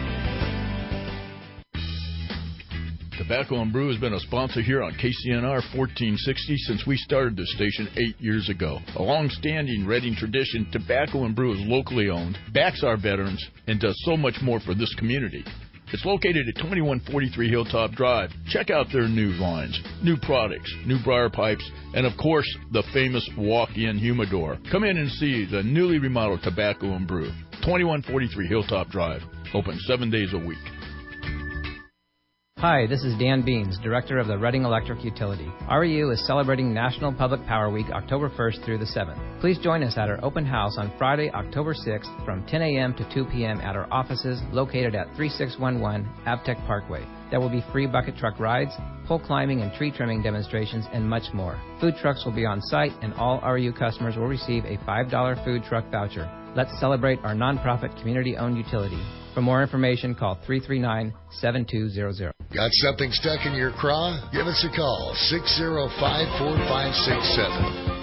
Tobacco and Brew has been a sponsor here on KCNR 1460 since we started this station 8 years ago. A long-standing Reading tradition, Tobacco and Brew is locally owned, backs our veterans, and does so much more for this community. It's located at 2143 Hilltop Drive. Check out their new lines, new products, new briar pipes, and of course, the famous walk-in humidor. Come in and see the newly remodeled Tobacco and Brew. 2143 Hilltop Drive. Open 7 days a week. Hi, this is Dan Beans, Director of the Reading Electric Utility. REU is celebrating National Public Power Week October 1st through the 7th. Please join us at our open house on Friday, October 6th from 10 a.m. to 2 p.m. at our offices located at 3611 Avtech Parkway. There will be free bucket truck rides, pole climbing and tree trimming demonstrations, and much more. Food trucks will be on site, and all REU customers will receive a $5 food truck voucher. Let's celebrate our nonprofit community-owned utility. For more information, call 339-7200. Got something stuck in your craw? Give us a call, 605-4567.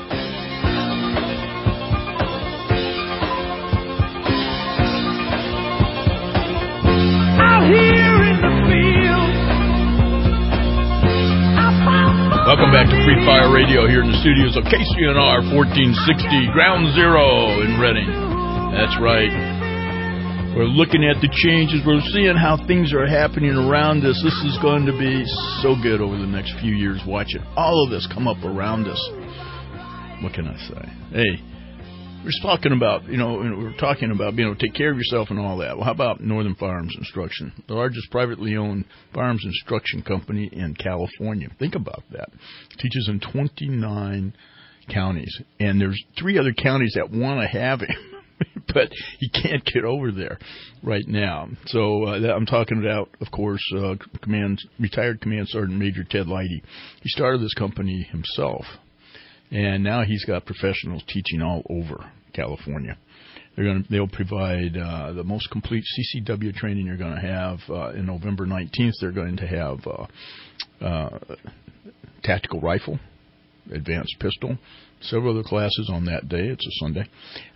Welcome back to Free Fire Radio here in the studios of KCNR 1460, Ground Zero in Reading. That's right. We're looking at the changes. We're seeing how things are happening around us. This is going to be so good over the next few years, watching all of this come up around us. What can I say? Hey, we're just talking about, we're talking about being able to take care of yourself and all that. Well, how about Northern Firearms Instruction, the largest privately owned firearms instruction company in California? Think about that. It teaches in 29 counties, and there's 3 other counties that want to have him. But he can't get over there right now. So I'm talking about, of course, retired Command Sergeant Major Ted Leidy. He started this company himself, and now he's got professionals teaching all over California. They'll provide the most complete CCW training you're going to have. In November 19th, they're going to have tactical rifle, advanced pistol, several other classes on that day. It's a Sunday.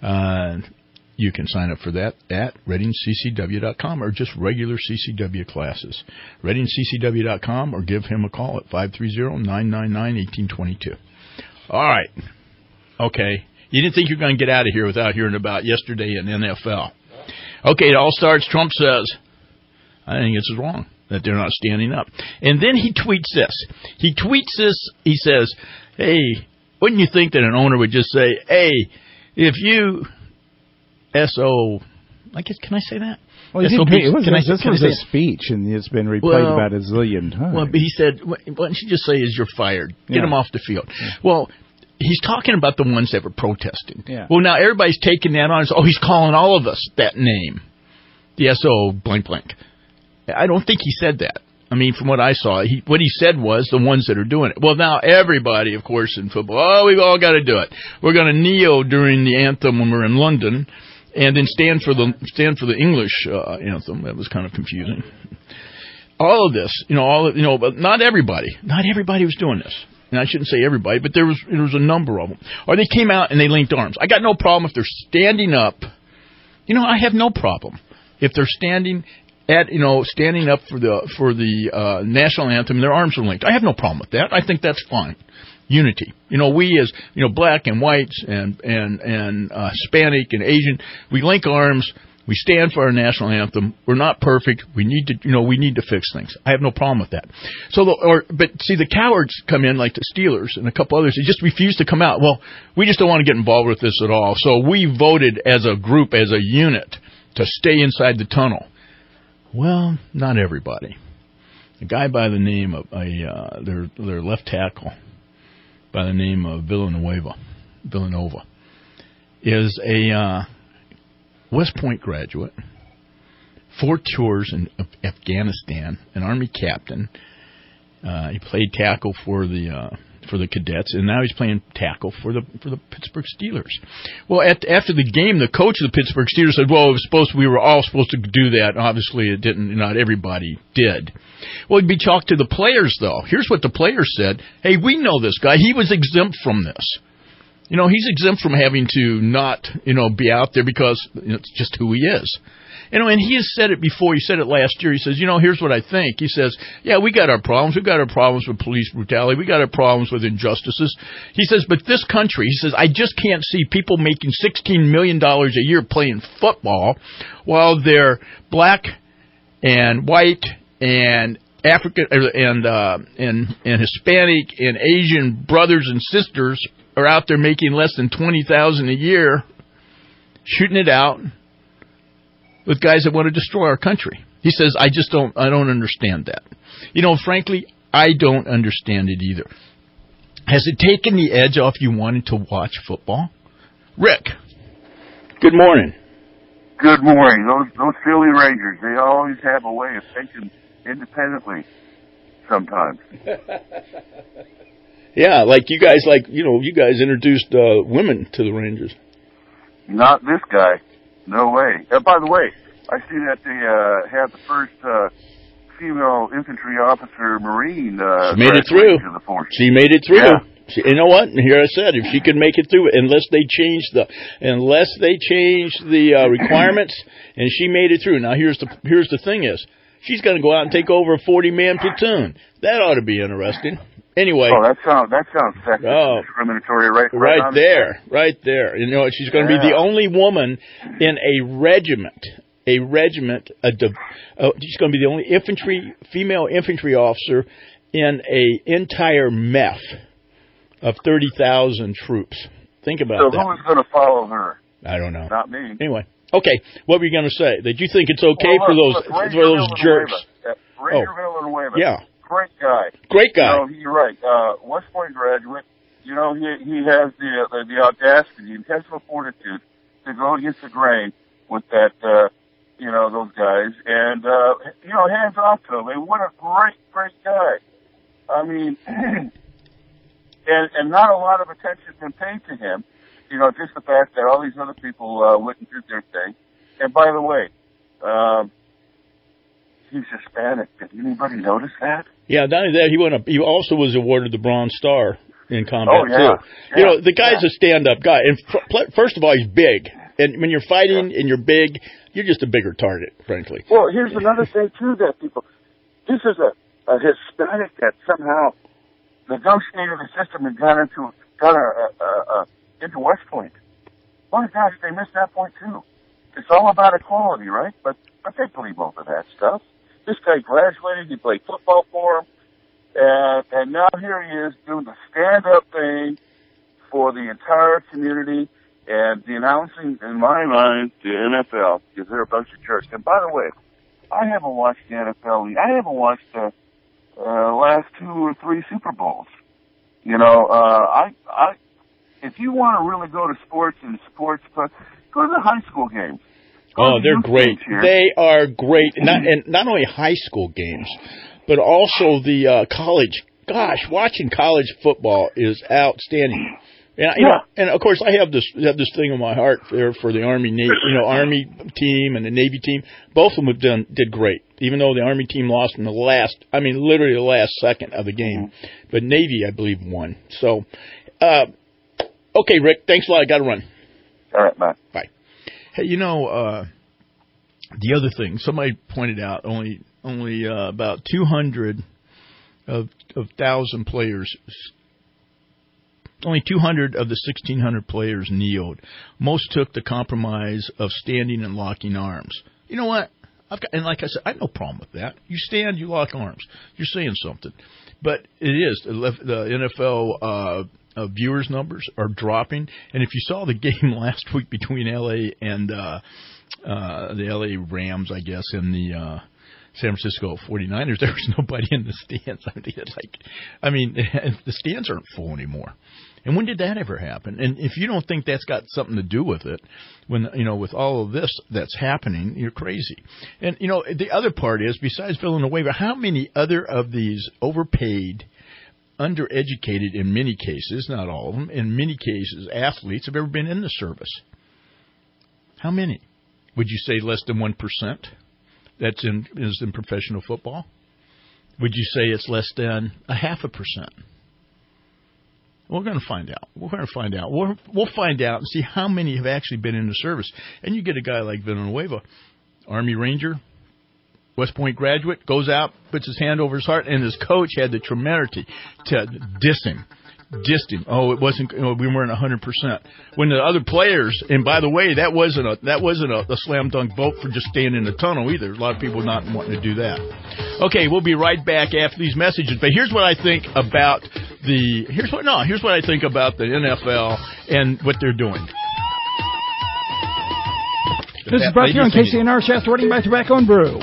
You can sign up for that at ReadingCCW.com or just regular CCW classes. ReadingCCW.com or give him a call at 530-999-1822. All right. Okay. You didn't think you were going to get out of here without hearing about yesterday in NFL. Okay, it all starts. Trump says, I think this is wrong, that they're not standing up. And then he tweets this. He says, hey, wouldn't you think that an owner would just say, hey, if you SO, I guess, can I say that? Well, this was a speech, and it's been replayed about a zillion times. Well, but he said, why don't you just say is you're fired? Get him off the field. Yeah. Well, he's talking about the ones that were protesting. Yeah. Well, now everybody's taking that on. He's calling all of us that name, the SO blank blank. I don't think he said that. I mean, from what I saw, what he said was the ones that are doing it. Well, now everybody, of course, in football, we've all got to do it. We're going to kneel during the anthem when we're in London, and then stand for the English anthem. That was kind of confusing. All of this, but not everybody was doing this. And I shouldn't say everybody, but there was a number of them. Or they came out and they linked arms. I got no problem if they're standing up. I have no problem if they're standing up for the national anthem and their arms are linked. I have no problem with that. I think that's fine. Unity. We as black and whites and Hispanic and Asian, we link arms. We stand for our national anthem. We're not perfect. We need to fix things. I have no problem with that. But see, the cowards come in like the Steelers and a couple others. They just refuse to come out. Well, we just don't want to get involved with this at all. So we voted as a group, as a unit, to stay inside the tunnel. Well, not everybody. A guy by the name of their left tackle, by the name of Villanova, is a West Point graduate, 4 tours in Afghanistan, an Army captain. He played tackle for the cadets, and now he's playing tackle for the Pittsburgh Steelers. Well, after the game, the coach of the Pittsburgh Steelers said, "Well, we were all supposed to do that. Obviously, it didn't. Not everybody did." Well, he'd be talked to the players, though. Here's what the players said: "Hey, we know this guy. He was exempt from this. He's exempt from having to not, be out there because it's just who he is." And he has said it before. He said it last year. He says, here's what I think. He says, yeah, we got our problems. We've got our problems with police brutality. We got our problems with injustices. He says, but this country, he says, I just can't see people making $16 million a year playing football while their black and white and African and Hispanic and Asian brothers and sisters are out there making less than $20,000 a year, shooting it out with guys that want to destroy our country. He says, I don't understand that. Frankly, I don't understand it either. Has it taken the edge off you wanting to watch football? Rick, good morning. Good morning. Those Philly Rangers, they always have a way of thinking independently sometimes. Yeah, you guys introduced women to the Rangers. Not this guy. No way. By the way, I see that they have the first female infantry officer Marine. She made it through. To the force. She made it through. Yeah. You know what? Here I said, if she could make it through, unless they change the requirements, and she made it through. Now here's the thing is, she's going to go out and take over a 40-man platoon. That ought to be interesting. Anyway. Oh, that sounds sexist, discriminatory, right there. She's going to be the only woman in a regiment. She's going to be the only female infantry officer in a entire MEF of 30,000 troops. Think about that. So who's going to follow her? I don't know. Not me. Anyway, okay. What were you going to say? Did you think it's okay for those jerks? Ranger Villanueva. Yeah. Great guy. You're right. West Point graduate. He has the audacity, the intentional fortitude to go against the grain with that, those guys. And, hands off to him. What a great guy. I mean, and not a lot of attention has been paid to him. Just the fact that all these other people went and did their thing. And by the way, he's Hispanic. Did anybody notice that? Yeah, not only that, he also was awarded the Bronze Star in combat, too. Yeah. The guy's a stand-up guy. And first of all, he's big. And when you're fighting and you're big, you're just a bigger target, frankly. Well, here's another thing, too, that this is a Hispanic that somehow negotiated the system and got into West Point. My gosh, they missed that point, too. It's all about equality, right? But they believe over that stuff. This guy graduated, he played football for him, and now here he is doing the stand-up thing for the entire community and denouncing, in my mind, the NFL, because they're a bunch of jerks. And by the way, I haven't watched the NFL. I haven't watched the last 2 or 3 Super Bowls. If you want to really go to sports and sports, go to the high school games. Oh, they're great. They are great. And not only high school games, but also the college. Gosh, watching college football is outstanding. And of course, I have this thing in my heart there for the Army team and the Navy team. Both of them did great, even though the Army team lost in literally the last second of the game. But Navy, I believe, won. So, okay, Rick, thanks a lot. I got to run. All right, bye. Bye. Hey, the other thing, somebody pointed out only about 200 of 1,000 players, only 200 of the 1,600 players kneeled. Most took the compromise of standing and locking arms. You know what? Like I said, I have no problem with that. You stand, you lock arms. You're saying something. But it is, the NFL viewers numbers are dropping. And if you saw the game last week between L.A. and the L.A. Rams, I guess, and the San Francisco 49ers, there was nobody in the stands. The stands aren't full anymore. And when did that ever happen? And if you don't think that's got something to do with it, when with all of this that's happening, you're crazy. And the other part is, besides Villanueva, how many other of these overpaid, undereducated in many cases, not all of them, in many cases, athletes have ever been in the service? How many? Would you say less than 1%? Is in professional football? Would you say it's less than 0.5%? We're going to find out. We'll find out and see how many have actually been in the service. And you get a guy like Villanueva, Army Ranger, West Point graduate, goes out, puts his hand over his heart, and his coach had the temerity to diss him. Oh, it wasn't. We weren't 100%. When the other players, and by the way, that wasn't a slam dunk vote for just staying in the tunnel either. A lot of people not wanting to do that. Okay, we'll be right back after these messages. But here's what I think about Here's what I think about the NFL and what they're doing. This is brought to you on KCNR, Shasta Wedding by Tobacco and Brew.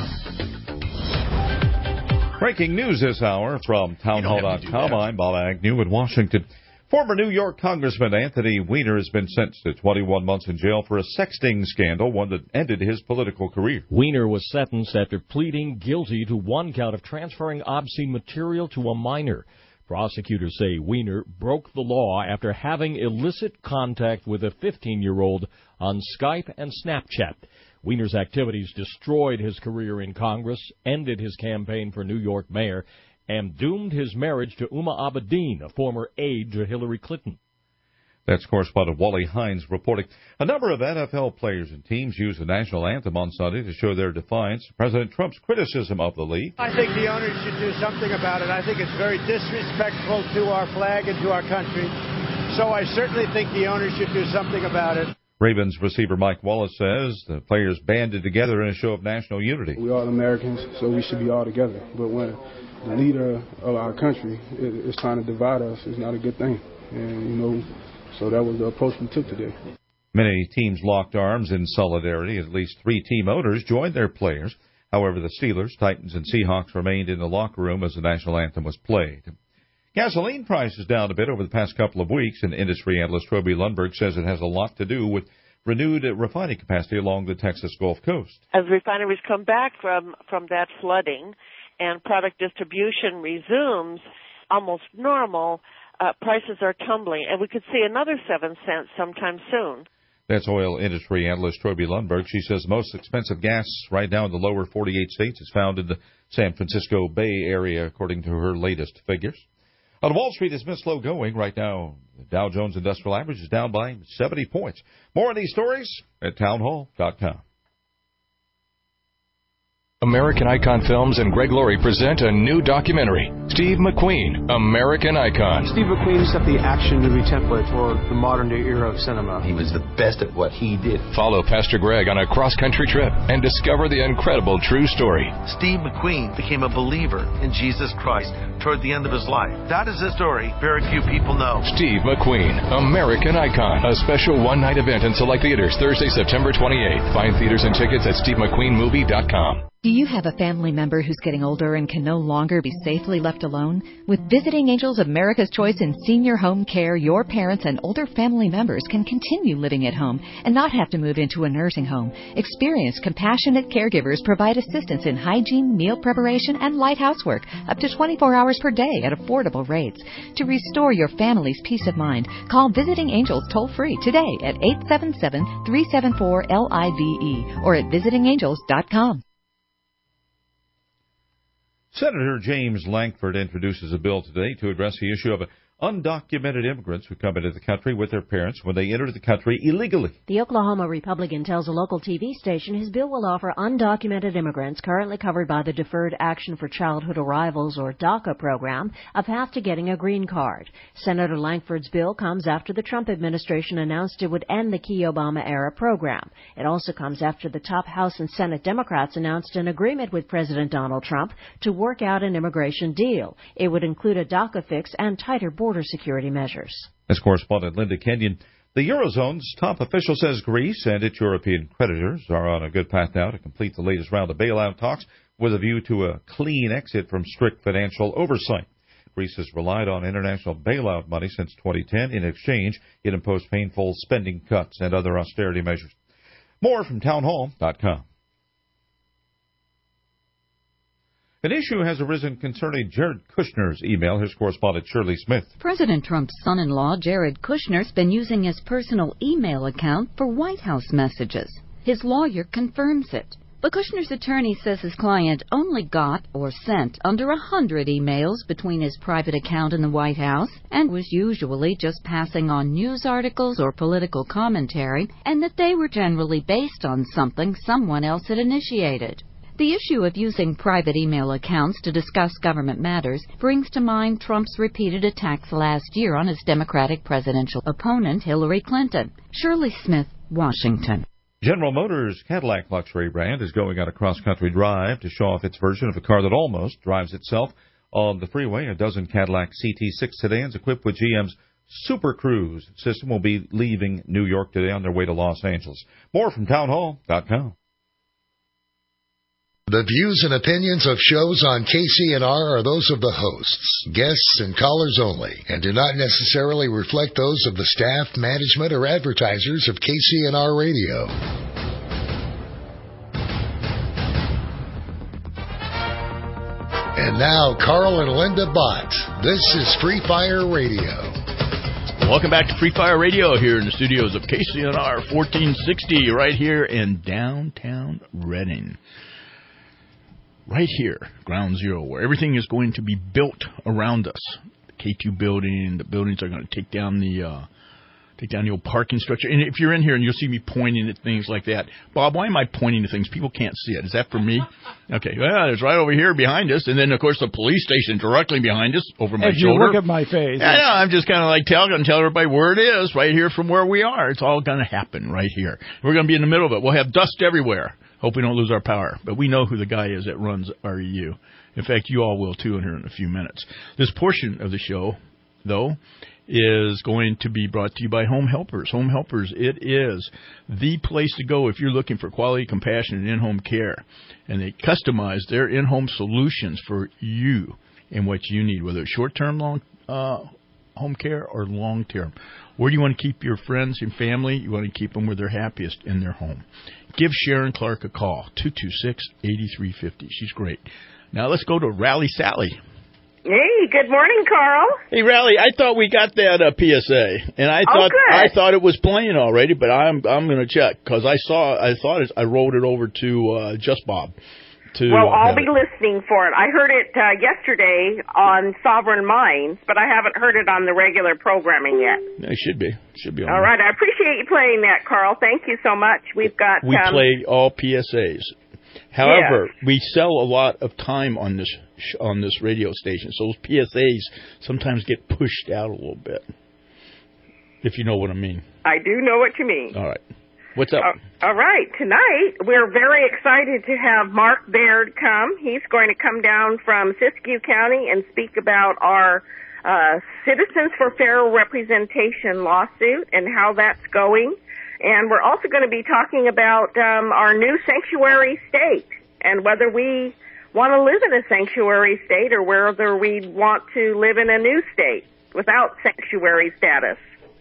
Breaking news this hour from townhall.com. I'm Bob Agnew in Washington. Former New York Congressman Anthony Weiner has been sentenced to 21 months in jail for a sexting scandal, one that ended his political career. Weiner was sentenced after pleading guilty to one count of transferring obscene material to a minor. Prosecutors say Weiner broke the law after having illicit contact with a 15-year-old on Skype and Snapchat. Weiner's activities destroyed his career in Congress, ended his campaign for New York mayor, and doomed his marriage to Uma Abedin, a former aide to Hillary Clinton. That's correspondent Wally Hines reporting. A number of NFL players and teams used the national anthem on Sunday to show their defiance to President Trump's criticism of the league. I think the owners should do something about it. I think it's very disrespectful to our flag and to our country. So I certainly think the owners should do something about it. Ravens receiver Mike Wallace says the players banded together in a show of national unity. We all Americans, so we should be all together. But when the leader of our country is trying to divide us, it's not a good thing. And, so that was the approach we took today. Many teams locked arms in solidarity. At least 3 team owners joined their players. However, the Steelers, Titans, and Seahawks remained in the locker room as the national anthem was played. Gasoline prices down a bit over the past couple of weeks, and industry analyst Roby Lundberg says it has a lot to do with renewed refining capacity along the Texas Gulf Coast. As refineries come back from that flooding and product distribution resumes almost normal, prices are tumbling, and we could see another 7 cents sometime soon. That's oil industry analyst Roby Lundberg. She says the most expensive gas right now in the lower 48 states is found in the San Francisco Bay Area, according to her latest figures. On Wall Street, it's been slow going right now. The Dow Jones Industrial Average is down by 70 points. More on these stories at townhall.com. American Icon Films and Greg Laurie present a new documentary, Steve McQueen, American Icon. Steve McQueen set the action movie template for the modern-day era of cinema. He was the best at what he did. Follow Pastor Greg on a cross-country trip and discover the incredible true story. Steve McQueen became a believer in Jesus Christ toward the end of his life. That is a story very few people know. Steve McQueen, American Icon, a special one-night event in select theaters Thursday, September 28th. Find theaters and tickets at SteveMcQueenMovie.com. Do you have a family member who's getting older and can no longer be safely left alone? With Visiting Angels America's Choice in Senior Home Care, your parents and older family members can continue living at home and not have to move into a nursing home. Experienced, compassionate caregivers provide assistance in hygiene, meal preparation, and light housework up to 24 hours per day at affordable rates. To restore your family's peace of mind, call Visiting Angels toll-free today at 877-374-LIVE or at visitingangels.com. Senator James Lankford introduces a bill today to address the issue of undocumented immigrants who come into the country with their parents when they enter the country illegally. The Oklahoma Republican tells a local TV station his bill will offer undocumented immigrants currently covered by the Deferred Action for Childhood Arrivals, or DACA program, a path to getting a green card. Senator Lankford's bill comes after the Trump administration announced it would end the key Obama-era program. It also comes after the top House and Senate Democrats announced an agreement with President Donald Trump to work out an immigration deal. It would include a DACA fix and tighter border security measures. As correspondent Linda Kenyon, the Eurozone's top official says Greece and its European creditors are on a good path now to complete the latest round of bailout talks with a view to a clean exit from strict financial oversight. Greece has relied on international bailout money since 2010. In exchange, it imposed painful spending cuts and other austerity measures. More from townhall.com. An issue has arisen concerning Jared Kushner's email. Here's correspondent Shirley Smith. President Trump's son-in-law, Jared Kushner's been using his personal email account for White House messages. His lawyer confirms it. But Kushner's attorney says his client only got or sent under 100 emails between his private account in the White House and was usually just passing on news articles or political commentary, and that they were generally based on something someone else had initiated. The issue of using private email accounts to discuss government matters brings to mind Trump's repeated attacks last year on his Democratic presidential opponent, Hillary Clinton. Shirley Smith, Washington. General Motors' Cadillac luxury brand is going on a cross-country drive to show off its version of a car that almost drives itself on the freeway. A dozen Cadillac CT6 sedans equipped with GM's Super Cruise system will be leaving New York today on their way to Los Angeles. More from townhall.com. The views and opinions of shows on KCNR are those of the hosts, guests, and callers only, and do not necessarily reflect those of the staff, management, or advertisers of KCNR Radio. And now, Carl and Linda Bott. This is Free Fire Radio. Welcome back to Free Fire Radio here in the studios of KCNR 1460 right here in downtown Redding. Right here, Ground Zero, where everything is going to be built around us. The K2 building, the buildings are going to take down the old parking structure. And if you're in here and you'll see me pointing at things like that, Bob, why am I pointing to things? People can't see it. Is that for me? Okay, well, it's right over here behind us, and then of course the police station directly behind us, over my shoulder. You look at my face. I know. I'm just kind of like tell everybody where it is, right here from where we are. It's all going to happen right here. We're going to be in the middle of it. We'll have dust everywhere. Hope we don't lose our power. But we know who the guy is that runs REU. In fact, you all will, too, in here in a few minutes. This portion of the show, though, is going to be brought to you by Home Helpers. Home Helpers, it is the place to go if you're looking for quality, compassion, and in-home care. And they customize their in-home solutions for you and what you need, whether it's short-term, home care or long-term. Where do you want to keep your friends and family? You want to keep them where they're happiest, in their home. Give Sharon Clark a call, 226-8350. She's great. Now let's go to Rally Sally. Hey, good morning, Carl. Hey, Rally, I thought we got that PSA, and I thought it was playing already, but I'm going to check because I rolled it over to Just Bob. Well, I'll be listening for it. I heard it yesterday on Sovereign Minds, but I haven't heard it on the regular programming yet. It should be. On all right. I appreciate you playing that, Carl. Thank you so much. We play all PSAs. However, we sell a lot of time on this radio station, so those PSAs sometimes get pushed out a little bit, if you know what I mean. I do know what you mean. All right. What's up? All right. Tonight, we're very excited to have Mark Baird come. He's going to come down from Siskiyou County and speak about our Citizens for Fair Representation lawsuit and how that's going. And we're also going to be talking about our new sanctuary state and whether we want to live in a sanctuary state or whether we want to live in a new state without sanctuary status.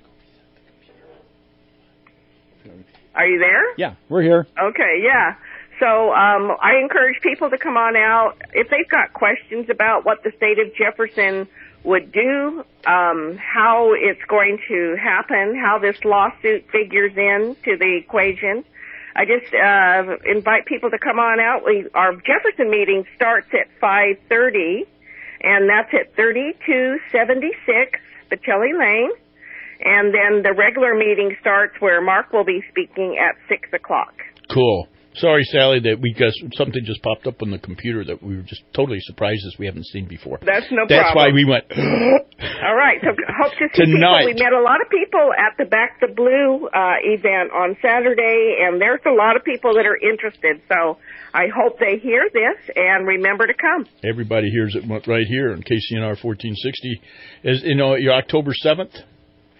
Are you there? Yeah, we're here. Okay, yeah. So I encourage people to come on out. If they've got questions about what the state of Jefferson would do, how it's going to happen, how this lawsuit figures into the equation, I just invite people to come on out. Our Jefferson meeting starts at 5:30, and that's at 3276 Pacelli Lane. And then the regular meeting starts where Mark will be speaking at 6 o'clock. Cool. Sorry, Sally, that something just popped up on the computer that we were just totally surprised as we haven't seen before. That's no problem. That's why we went. All right. So hope to see tonight. people. We met a lot of people at the Back the Blue event on Saturday, and there's a lot of people that are interested. So I hope they hear this and remember to come. Everybody hears it right here on KCNR 1460. Your October 7th.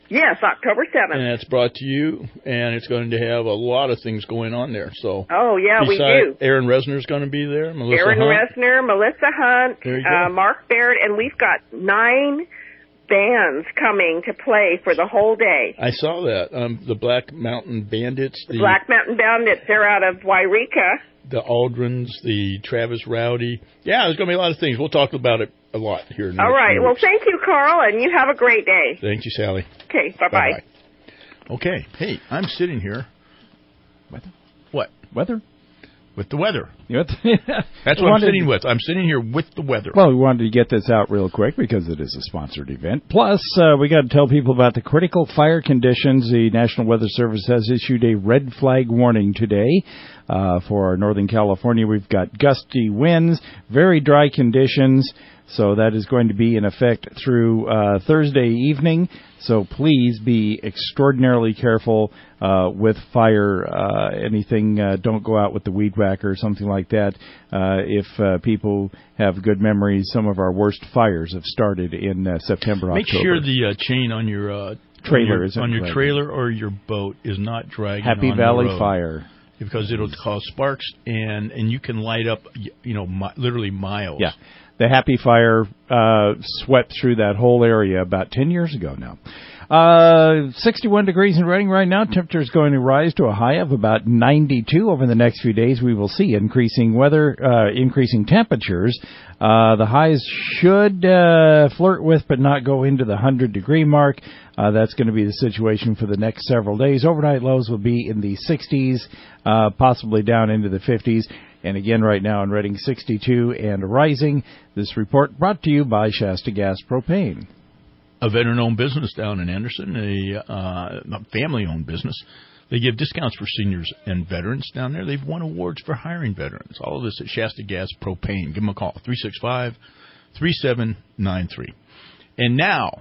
Yes, October 7th. And that's brought to you, and it's going to have a lot of things going on there. So, oh, yeah, we do. Aaron Resner's going to be there, Melissa Aaron Hunt. Resner, Melissa Hunt, Mark Baird, and we've got 9 bands coming to play for the whole day. I saw that. The Black Mountain Bandits. The Black Mountain Bandits, they're out of Wairika. The Aldrins, the Travis Rowdy. Yeah, there's going to be a lot of things. We'll talk about it a lot here. In all right. Well, thank you, Carl, and you have a great day. Thank you, Sally. Okay, bye-bye. Okay. Hey, I'm sitting here. Weather? What? Weather? With the weather. That's what I'm sitting with. I'm sitting here with the weather. Well, we wanted to get this out real quick because it is a sponsored event. Plus, we got to tell people about the critical fire conditions. The National Weather Service has issued a red flag warning today for Northern California. We've got gusty winds, very dry conditions. So that is going to be in effect through Thursday evening. So please be extraordinarily careful with fire. Anything, don't go out with the weed whacker or something like that. If people have good memories, some of our worst fires have started in September, October. Make sure the chain on your trailer trailer or your boat is not dragging Happy on Valley the road. Fire. Because it'll cause sparks, and you can light up, literally miles. Yeah. The Happy Fire swept through that whole area about 10 years ago now. 61 degrees in Redding right now. Temperature is going to rise to a high of about 92 over the next few days. We will see increasing weather, increasing temperatures. The highs should flirt with but not go into the 100-degree mark. That's going to be the situation for the next several days. Overnight lows will be in the 60s, possibly down into the 50s. And again, right now in Redding, 62 and rising. This report brought to you by Shasta Gas Propane. A veteran-owned business down in Anderson, a family-owned business. They give discounts for seniors and veterans down there. They've won awards for hiring veterans. All of this at Shasta Gas Propane. Give them a call, 365-3793. And now,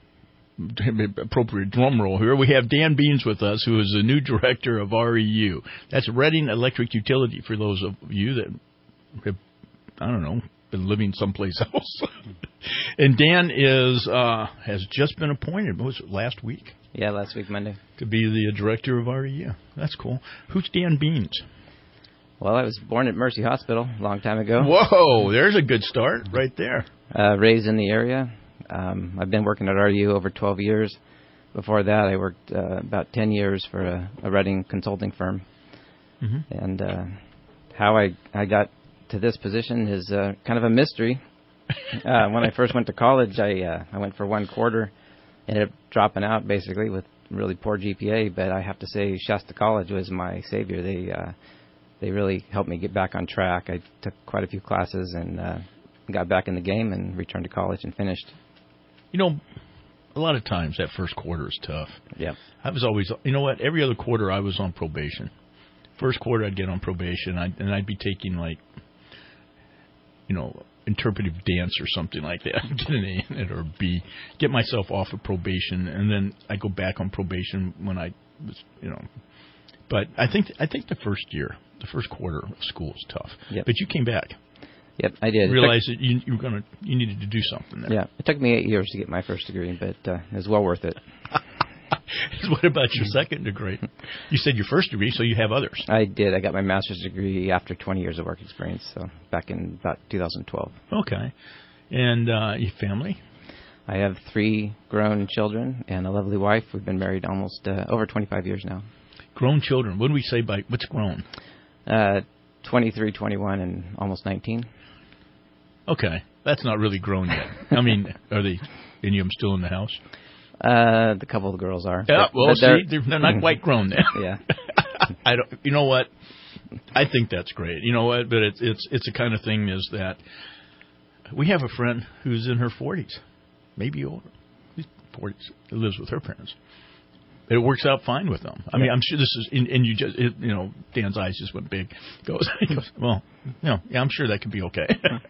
appropriate drum roll here, we have Dan Beans with us, who is the new director of REU. That's Redding Electric Utility, for those of you that have, been living someplace else. And Dan has just been appointed, what was it, last week? Yeah, last week, Monday. To be the director of REU. That's cool. Who's Dan Beans? Well, I was born at Mercy Hospital a long time ago. Whoa, there's a good start right there. Raised in the area. I've been working at REU over 12 years. Before that, I worked about 10 years for a Redding consulting firm. Mm-hmm. And how I got to this position is kind of a mystery. When I first went to college, I went for one quarter, ended up dropping out basically with really poor GPA. But I have to say, Shasta College was my savior. They really helped me get back on track. I took quite a few classes and got back in the game and returned to college and finished. A lot of times that first quarter is tough. Yeah. I was always, every other quarter I was on probation. First quarter I'd get on probation, and I'd be taking interpretive dance or something like that, get an A in it or a B, get myself off of probation, and then I go back on probation when I was, But I think the first quarter of school is tough. Yep. But you came back. Yep, I did. Realized that you needed to do something there. Yeah, it took me 8 years to get my first degree, but it was well worth it. What about your second degree? You said your first degree, so you have others. I did. I got my master's degree after 20 years of work experience, so back in about 2012. Okay. And your family? I have 3 grown children and a lovely wife. We've been married almost over 25 years now. Grown children. What do we say by what's grown? 23, 21, and almost 19. Okay. That's not really grown yet. I mean, are they any of them still in the house? The couple of the girls are. Yeah, well, see, they're not quite grown then. Yeah. I don't. You know what? I think that's great. You know what? But it's the kind of thing is that we have a friend who's in her 40s, maybe older. She's 40s. Who lives with her parents. It works out fine with them. I mean, I'm sure this is, and you just, Dan's eyes just went big. He goes, well, I'm sure that could be okay.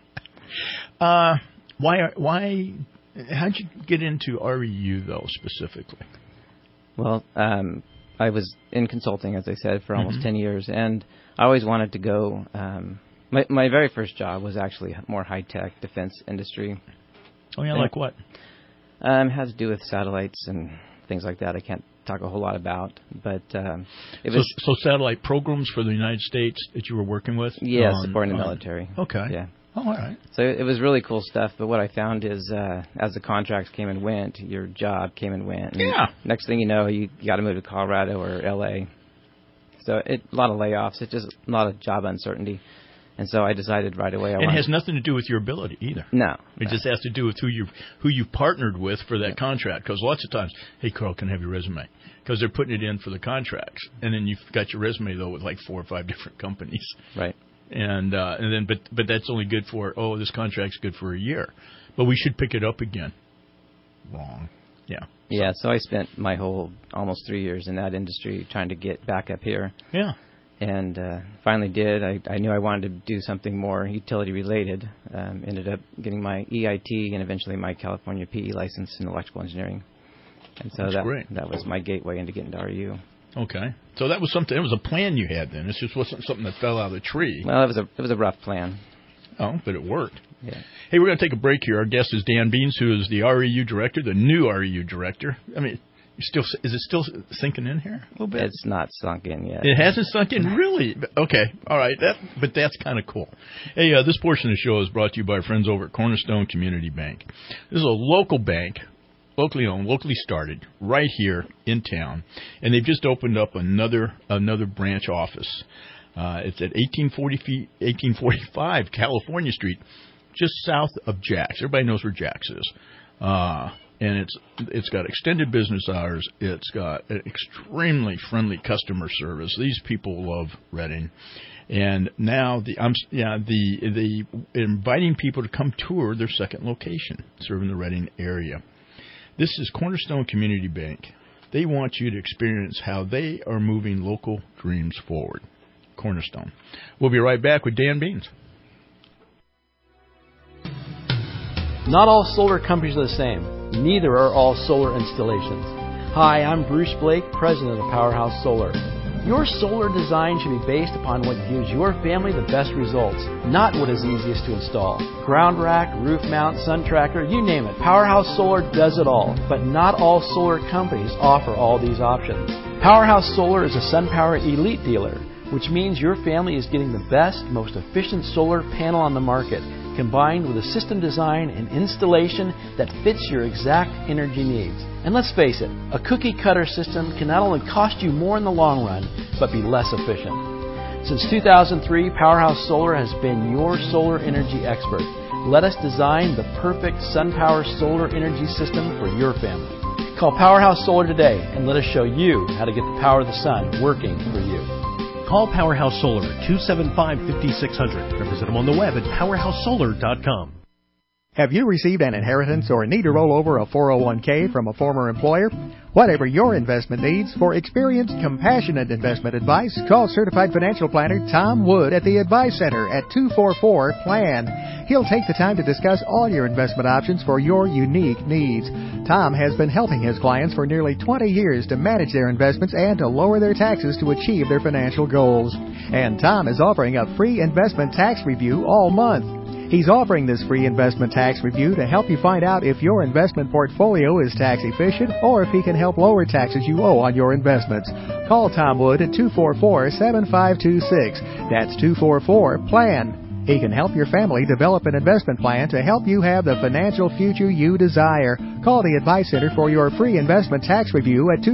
Why? How'd you get into REU though specifically? Well, I was in consulting, as I said, for almost 10 years, and I always wanted to go. My very first job was actually more high tech defense industry. Oh yeah, like what? It had to do with satellites and things like that I can't talk a whole lot about. But it was so satellite programs for the United States that you were working with. Yeah, supporting the military. Okay. Yeah. Oh, all right. So it was really cool stuff. But what I found is, as the contracts came and went, your job came and went. And next thing you know, you got to move to Colorado or L.A. So a lot of layoffs. It's just a lot of job uncertainty. And so I decided right away. It has nothing to do with your ability either. No. It just has to do with who you partnered with for that contract. Because lots of times, hey, Carl, can I have your resume? Because they're putting it in for the contracts. And then you've got your resume, though, with like 4 or 5 different companies. Right. And then, but that's only good for, this contract's good for a year. But we should pick it up again. Wrong. Yeah. Yeah, so I spent my whole almost 3 years in that industry trying to get back up here. Yeah. And finally did. I knew I wanted to do something more utility-related. Ended up getting my EIT and eventually my California PE license in electrical engineering. And so that was my gateway into getting to RU. Okay. So that was something. It was a plan you had then. It just wasn't something that fell out of the tree. Well, it was a rough plan. Oh, but it worked. Yeah. Hey, we're going to take a break here. Our guest is Dan Beans, who is the REU director, the new REU director. I mean, is it still sinking in here a little bit? It's not sunk in yet. It hasn't sunk in? Really? Okay. All right. But that's kind of cool. Hey, this portion of the show is brought to you by our friends over at Cornerstone Community Bank. This is a local bank, locally owned, locally started, right here in town. And they've just opened up another branch office. It's at 1845 California Street, just south of Jack's. Everybody knows where Jack's is. And it's got extended business hours. It's got an extremely friendly customer service. These people love Reading. And now the inviting people to come tour their second location, serving the Reading area. This is Cornerstone Community Bank. They want you to experience how they are moving local dreams forward. Cornerstone. We'll be right back with Dan Beans. Not all solar companies are the same. Neither are all solar installations. Hi, I'm Bruce Blake, president of Powerhouse Solar. Your solar design should be based upon what gives your family the best results, not what is easiest to install. Ground rack, roof mount, sun tracker, you name it. Powerhouse Solar does it all, but not all solar companies offer all these options. Powerhouse Solar is a SunPower Elite dealer, which means your family is getting the best, most efficient solar panel on the market, combined with a system design and installation that fits your exact energy needs. And let's face it, a cookie-cutter system can not only cost you more in the long run, but be less efficient. Since 2003, Powerhouse Solar has been your solar energy expert. Let us design the perfect SunPower solar energy system for your family. Call Powerhouse Solar today and let us show you how to get the power of the sun working for you. Call Powerhouse Solar at 275-5600 or visit them on the web at powerhousesolar.com. Have you received an inheritance or need to roll over a 401k from a former employer? Whatever your investment needs, for experienced, compassionate investment advice, call Certified Financial Planner Tom Wood at the Advice Center at 244-PLAN. He'll take the time to discuss all your investment options for your unique needs. Tom has been helping his clients for nearly 20 years to manage their investments and to lower their taxes to achieve their financial goals. And Tom is offering a free investment tax review all month. He's offering this free investment tax review to help you find out if your investment portfolio is tax efficient or if he can help lower taxes you owe on your investments. Call Tom Wood at 244-7526. That's 244-PLAN. He can help your family develop an investment plan to help you have the financial future you desire. Call the Advice Center for your free investment tax review at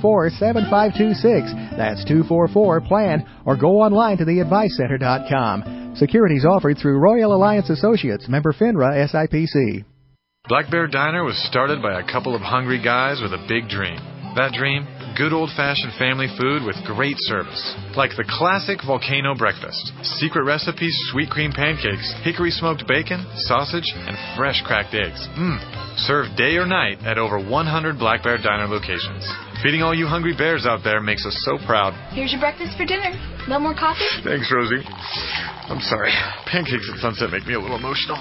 244-7526. That's 244-PLAN, or go online to theadvicecenter.com. Securities offered through Royal Alliance Associates, member FINRA SIPC. Black Bear Diner was started by a couple of hungry guys with a big dream. That dream? Good old-fashioned family food with great service. Like the classic volcano breakfast. Secret recipes, sweet cream pancakes, hickory smoked bacon, sausage, and fresh cracked eggs. Served day or night at over 100 Black Bear Diner locations. Feeding all you hungry bears out there makes us so proud. Here's your breakfast for dinner. No more coffee? Thanks, Rosie. I'm sorry. Pancakes at sunset make me a little emotional.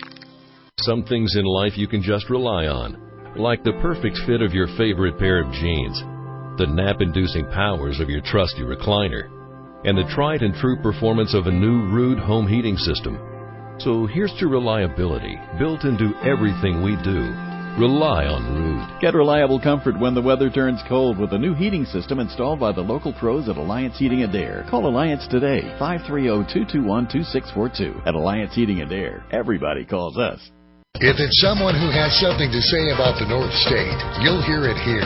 Some things in life you can just rely on, like the perfect fit of your favorite pair of jeans, the nap-inducing powers of your trusty recliner, and the tried and true performance of a new Ruud home heating system. So here's to reliability built into everything we do. Rely on Ruud. Get reliable comfort when the weather turns cold with a new heating system installed by the local pros at Alliance Heating and Air. Call Alliance today, 530-221-2642. At Alliance Heating and Air, everybody calls us. If it's someone who has something to say about the North State, you'll hear it here.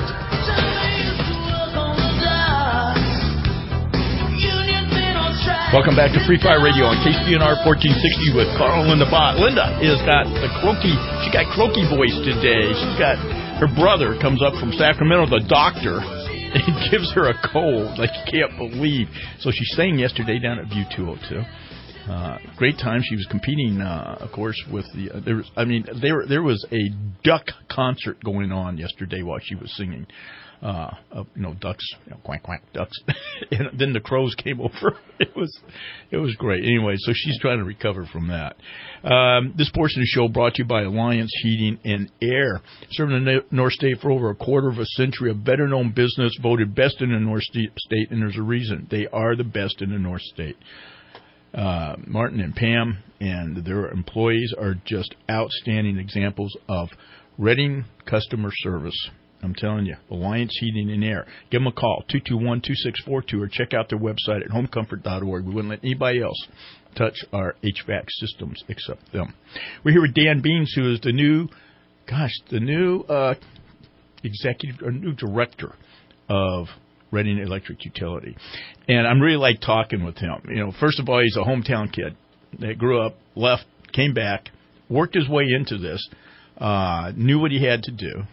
Welcome back to Free Fire Radio on KCNR 1460 with Carl Linda Bott. Linda has got the she got croaky voice today. She's got her brother comes up from Sacramento, the doctor, and gives her a cold like you can't believe. So she sang yesterday down at View 202. Great time. She was competing, of course, with the. There was a duck concert going on yesterday while she was singing. Ducks, quack quack, ducks, and then the crows came over. It was great. Anyway, so she's trying to recover from that. This portion of the show brought to you by Alliance Heating and Air, serving the North State for over a quarter of a century. A better-known business, voted best in the North State, and there's a reason. They are the best in the North State. Martin and Pam and their employees are just outstanding examples of Reading customer service. I'm telling you, Alliance Heating and Air. Give them a call, 221-2642, or check out their website at homecomfort.org. We wouldn't let anybody else touch our HVAC systems except them. We're here with Dan Beans, who is the new new director of Reading Electric Utility. And I'm really like talking with him. First of all, he's a hometown kid that grew up, left, came back, worked his way into this, knew what he had to do.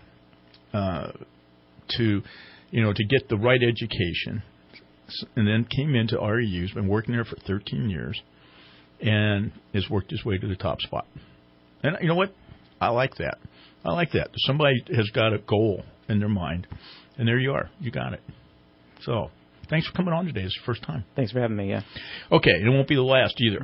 To get the right education, and then came into REU. He's been working there for 13 years, and has worked his way to the top spot. And you know what? I like that. Somebody has got a goal in their mind, and there you are. You got it. So, thanks for coming on today. It's the first time. Thanks for having me, yeah. Okay, it won't be the last either.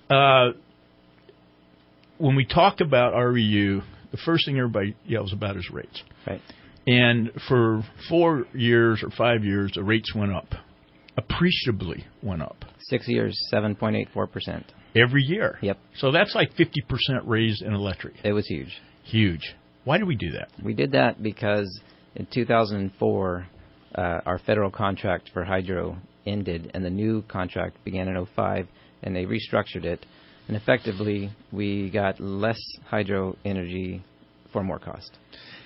When we talk about REU, the first thing everybody yells about is rates. Right. And for 4 years or 5 years, the rates went up. Appreciably went up. 6 years, 7.84%. Every year? Yep. So that's like 50% raise in electric. It was huge. Huge. Why did we do that? We did that because in 2004, our federal contract for hydro ended, and the new contract began in 2005, and they restructured it. And effectively, we got less hydro energy for more cost.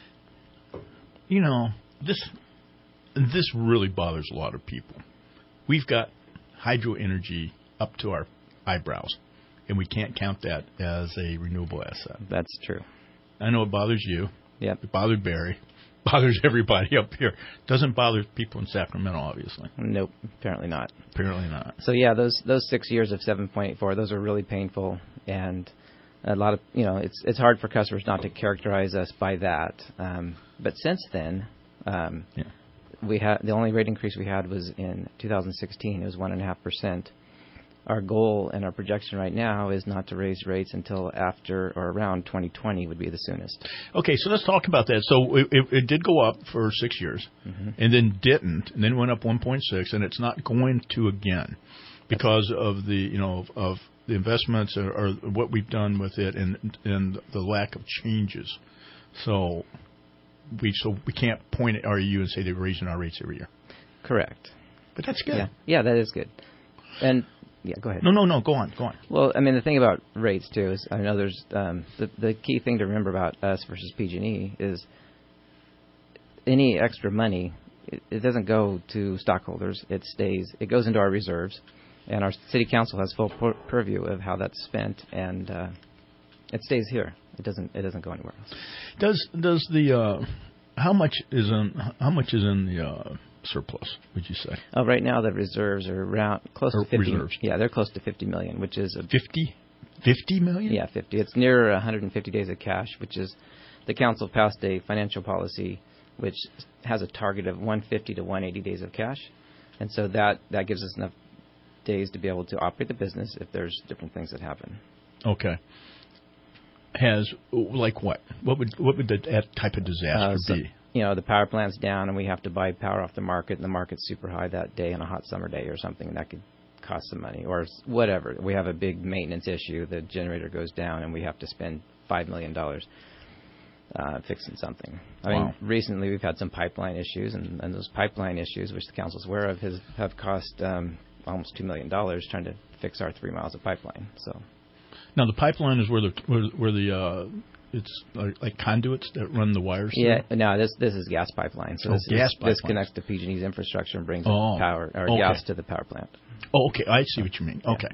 This really bothers a lot of people. We've got hydro energy up to our eyebrows, and we can't count that as a renewable asset. That's true. I know it bothers you. Yep. It bothered Barry. Bothers everybody up here. Doesn't bother people in Sacramento, obviously. Nope, apparently not. Apparently not. So yeah, those 6 years of 7.84, those are really painful, and a lot of it's hard for customers not to characterize us by that. But since then, we had the only rate increase we had was in 2016. It was 1.5%. Our goal and our projection right now is not to raise rates until after or around 2020 would be the soonest. Okay, so let's talk about that. So it did go up for 6 years, and then didn't, and then went up 1.6, and it's not going to again because of the of the investments or what we've done with it and the lack of changes. So we can't point at REU and say they're raising our rates every year. Correct. But that's good. Yeah, that is good. And yeah, go ahead. No, go on. Well, I mean, the thing about rates, too, is I know there's the key thing to remember about us versus PG&E is any extra money, it doesn't go to stockholders. It goes into our reserves, and our city council has full purview of how that's spent, and it stays here. It doesn't go anywhere else. Does the how much is in the surplus, would you say? Oh, right now the reserves are around close to 50. Reserves. Yeah, they're close to $50 million, which is 50 million? Yeah, 50. It's near 150 days of cash, which is the council passed a financial policy which has a target of 150 to 180 days of cash, and so that gives us enough days to be able to operate the business if there's different things that happen. Okay. Has like what? What would that type of disaster be? The power plant's down and we have to buy power off the market, and the market's super high that day on a hot summer day or something, and that could cost some money, or whatever. We have a big maintenance issue. The generator goes down and we have to spend $5 million. fixing something. I mean, recently we've had some pipeline issues, and those pipeline issues, which the council's aware of, have cost almost $2 million trying to fix our 3 miles of pipeline. So now the pipeline is where the it's like conduits that run the wires. Yeah, no, this is gas pipeline. So this connects to PG&E's infrastructure and brings power or gas to the power plant. Oh, okay, I see what you mean. Okay,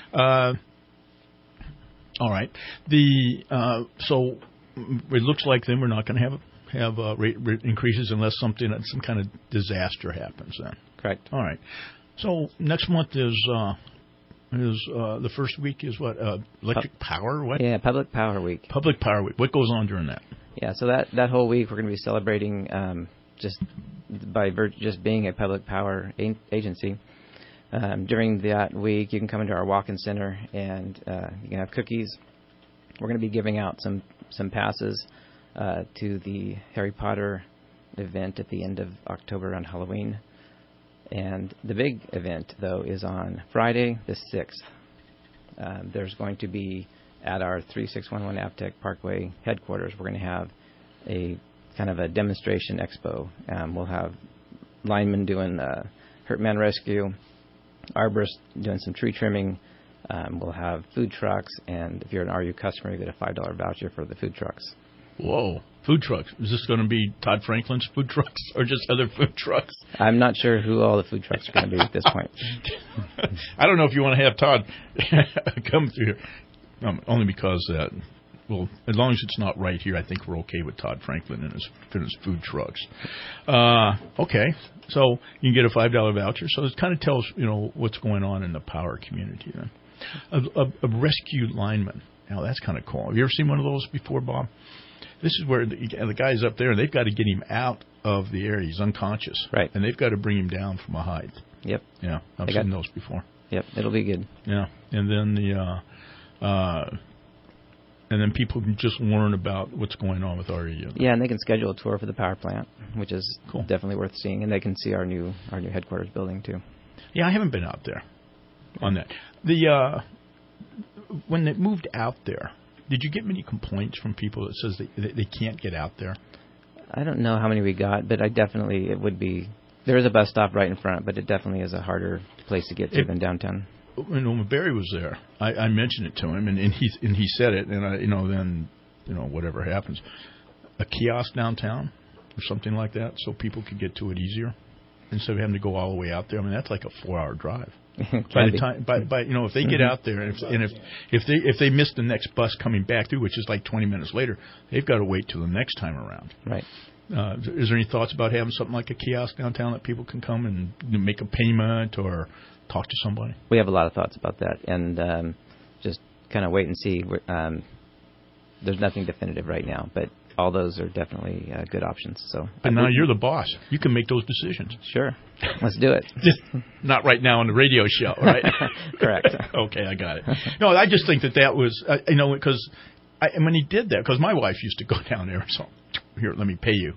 all right. So it looks like then we're not going to have rate increases unless some kind of disaster happens. Then correct. All right. So next month is the first week is what? Electric Power? What? Yeah, Public Power Week. Public Power Week. What goes on during that? Yeah, so that whole week we're going to be celebrating just being a public power agency. During that week, you can come into our walk-in center and you can have cookies. We're going to be giving out some passes to the Harry Potter event at the end of October on Halloween. And the big event, though, is on Friday the 6th. There's going to be at our 3611 Aptech Parkway headquarters, we're going to have a kind of a demonstration expo. We'll have linemen doing hurt man rescue, arborists doing some tree trimming. We'll have food trucks, and if you're an RU customer, you get a $5 voucher for the food trucks. Whoa. Food trucks. Is this going to be Todd Franklin's food trucks or just other food trucks? I'm not sure who all the food trucks are going to be at this point. I don't know if you want to have Todd come through here. Only because, well, as long as it's not right here, I think we're okay with Todd Franklin and his food trucks. Okay. So you can get a $5 voucher. So it kind of tells, what's going on in the power community then. A rescued lineman. Now, that's kind of cool. Have you ever seen one of those before, Bob? This is where the guy's up there, and they've got to get him out of the area. He's unconscious. Right. And they've got to bring him down from a height. Yep. Yeah, I've seen those before. Yep, it'll be good. Yeah. And then and then people can just learn about what's going on with REU. Yeah, and they can schedule a tour for the power plant, which is definitely worth seeing. And they can see our new headquarters building, too. Yeah, I haven't been out there on that. When they moved out there, did you get many complaints from people that says they can't get out there? I don't know how many we got, but it would be. There is a bus stop right in front, but it definitely is a harder place to get to than downtown. When Barry was there, I mentioned it to him, and he said it, and then whatever happens, a kiosk downtown or something like that, so people could get to it easier instead of having to go all the way out there. I mean, that's like a 4-hour drive. By the time, if they get out there, and if they miss the next bus coming back through, which is like 20 minutes later, they've got to wait till the next time around. Right. Is there any thoughts about having something like a kiosk downtown that people can come and make a payment or talk to somebody? We have a lot of thoughts about that, and just kind of wait and see. There's nothing definitive right now, but all those are definitely good options. So, but now you're the boss. You can make those decisions. Sure. Let's do it. Just not right now on the radio show, right? Correct. Okay, I got it. No, I just think that was, because when he did that, because my wife used to go down there, so here, let me pay you.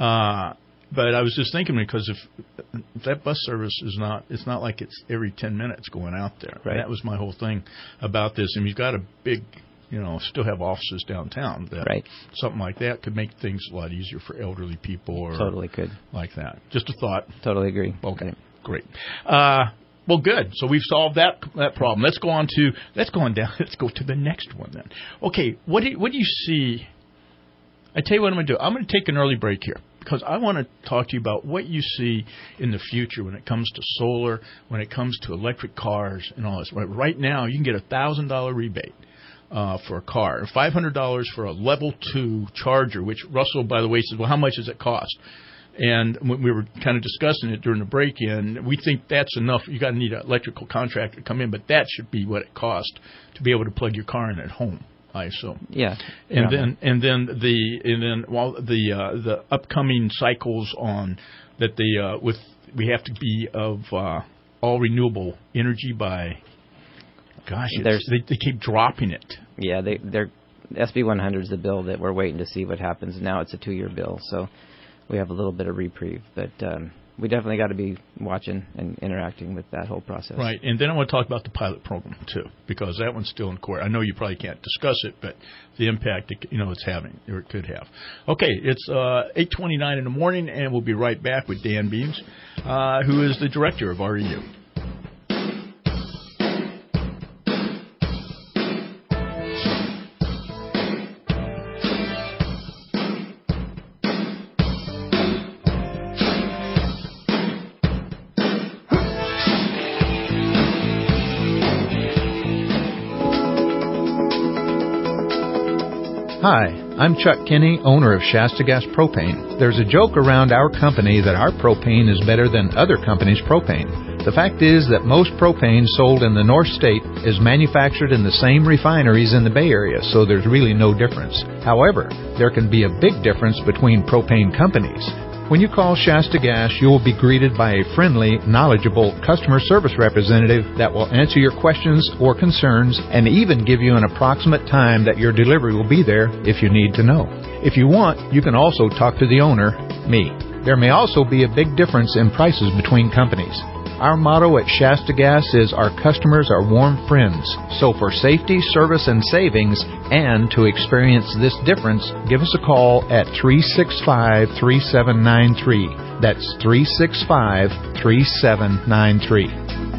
But I was just thinking, because if that bus service it's not like it's every 10 minutes going out there. Right. That was my whole thing about this. And you've got a big, still have offices downtown. Right. Something like that could make things a lot easier for elderly people. Or totally could. Like that. Just a thought. Totally agree. Okay, great. Well, good. So we've solved that problem. Let's go down. Let's go to the next one then. Okay, what do you see? I tell you what I'm going to do. I'm going to take an early break here, because I want to talk to you about what you see in the future when it comes to solar, when it comes to electric cars and all this. Right now, you can get a $1,000 rebate for a car, $500 for a level 2 charger, which Russell, by the way, says, well, how much does it cost? And when we were kind of discussing it during the break-in, we think that's enough. You got to need an electrical contractor to come in, but that should be what it costs to be able to plug your car in at home, I assume. Yeah. And then the upcoming cycles on that we have to be of all renewable energy by. Gosh, they keep dropping it. Yeah, they're SB 100 is the bill that we're waiting to see what happens. Now it's a 2-year bill, so we have a little bit of reprieve, but we definitely got to be watching and interacting with that whole process. Right, and then I want to talk about the pilot program too, because that one's still in court. I know you probably can't discuss it, but the impact it's having, or it could have. Okay, it's 8:29 in the morning, and we'll be right back with Dan Beams, who is the director of REU. Hi, I'm Chuck Kinney, owner of Shasta Gas Propane. There's a joke around our company that our propane is better than other companies' propane. The fact is that most propane sold in the North State is manufactured in the same refineries in the Bay Area, so there's really no difference. However, there can be a big difference between propane companies. When you call Shasta Gas, you will be greeted by a friendly, knowledgeable customer service representative that will answer your questions or concerns and even give you an approximate time that your delivery will be there if you need to know. If you want, you can also talk to the owner, me. There may also be a big difference in prices between companies. Our motto at Shasta Gas is our customers are warm friends. So for safety, service, and savings, and to experience this difference, give us a call at 365-3793. That's 365-3793.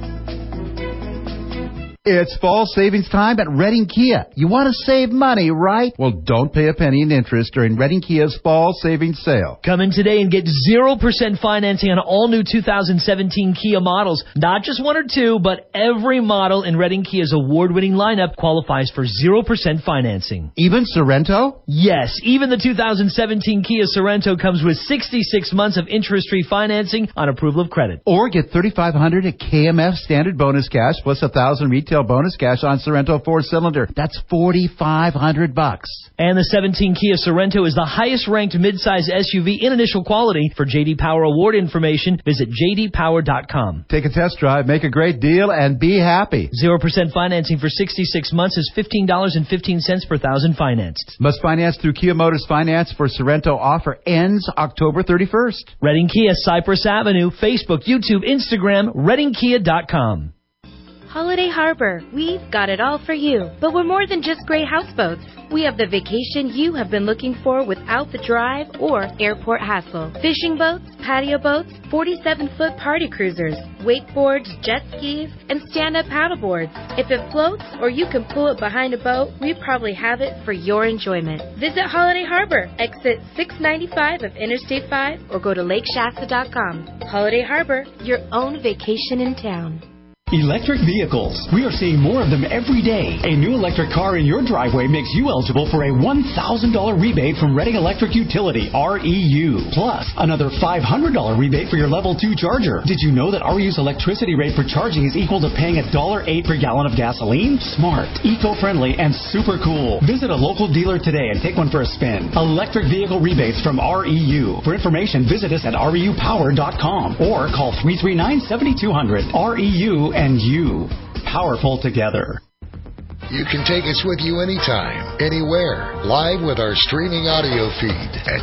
It's fall savings time at Redding Kia. You want to save money, right? Well, don't pay a penny in interest during Redding Kia's fall savings sale. Come in today and get 0% financing on all new 2017 Kia models. Not just one or two, but every model in Redding Kia's award-winning lineup qualifies for 0% financing. Even Sorento? Yes, even the 2017 Kia Sorento comes with 66 months of interest-free financing on approval of credit. Or get $3,500 at KMF standard bonus cash plus $1,000 retail bonus cash on Sorento 4-cylinder. That's $4,500. And the 17 Kia Sorento is the highest-ranked midsize SUV in initial quality. For J.D. Power award information, visit jdpower.com. Take a test drive, make a great deal, and be happy. 0% financing for 66 months is $15.15 per thousand financed. Must finance through Kia Motors Finance for Sorento. Offer ends October 31st. Redding Kia, Cypress Avenue, Facebook, YouTube, Instagram, reddingkia.com. Holiday Harbor, we've got it all for you. But we're more than just great houseboats. We have the vacation you have been looking for without the drive or airport hassle. Fishing boats, patio boats, 47-foot party cruisers, wakeboards, jet skis, and stand-up paddleboards. If it floats or you can pull it behind a boat, we probably have it for your enjoyment. Visit Holiday Harbor, exit 695 of Interstate 5, or go to lakeshasta.com. Holiday Harbor, your own vacation in town. Electric vehicles. We are seeing more of them every day. A new electric car in your driveway makes you eligible for a $1,000 rebate from Redding Electric Utility, REU. Plus, another $500 rebate for your Level 2 charger. Did you know that REU's electricity rate for charging is equal to paying $1.08 per gallon of gasoline? Smart, eco-friendly, and super cool. Visit a local dealer today and take one for a spin. Electric vehicle rebates from REU. For information, visit us at REUpower.com or call 339-7200. REU and you, powerful together. You can take us with you anytime, anywhere, live with our streaming audio feed at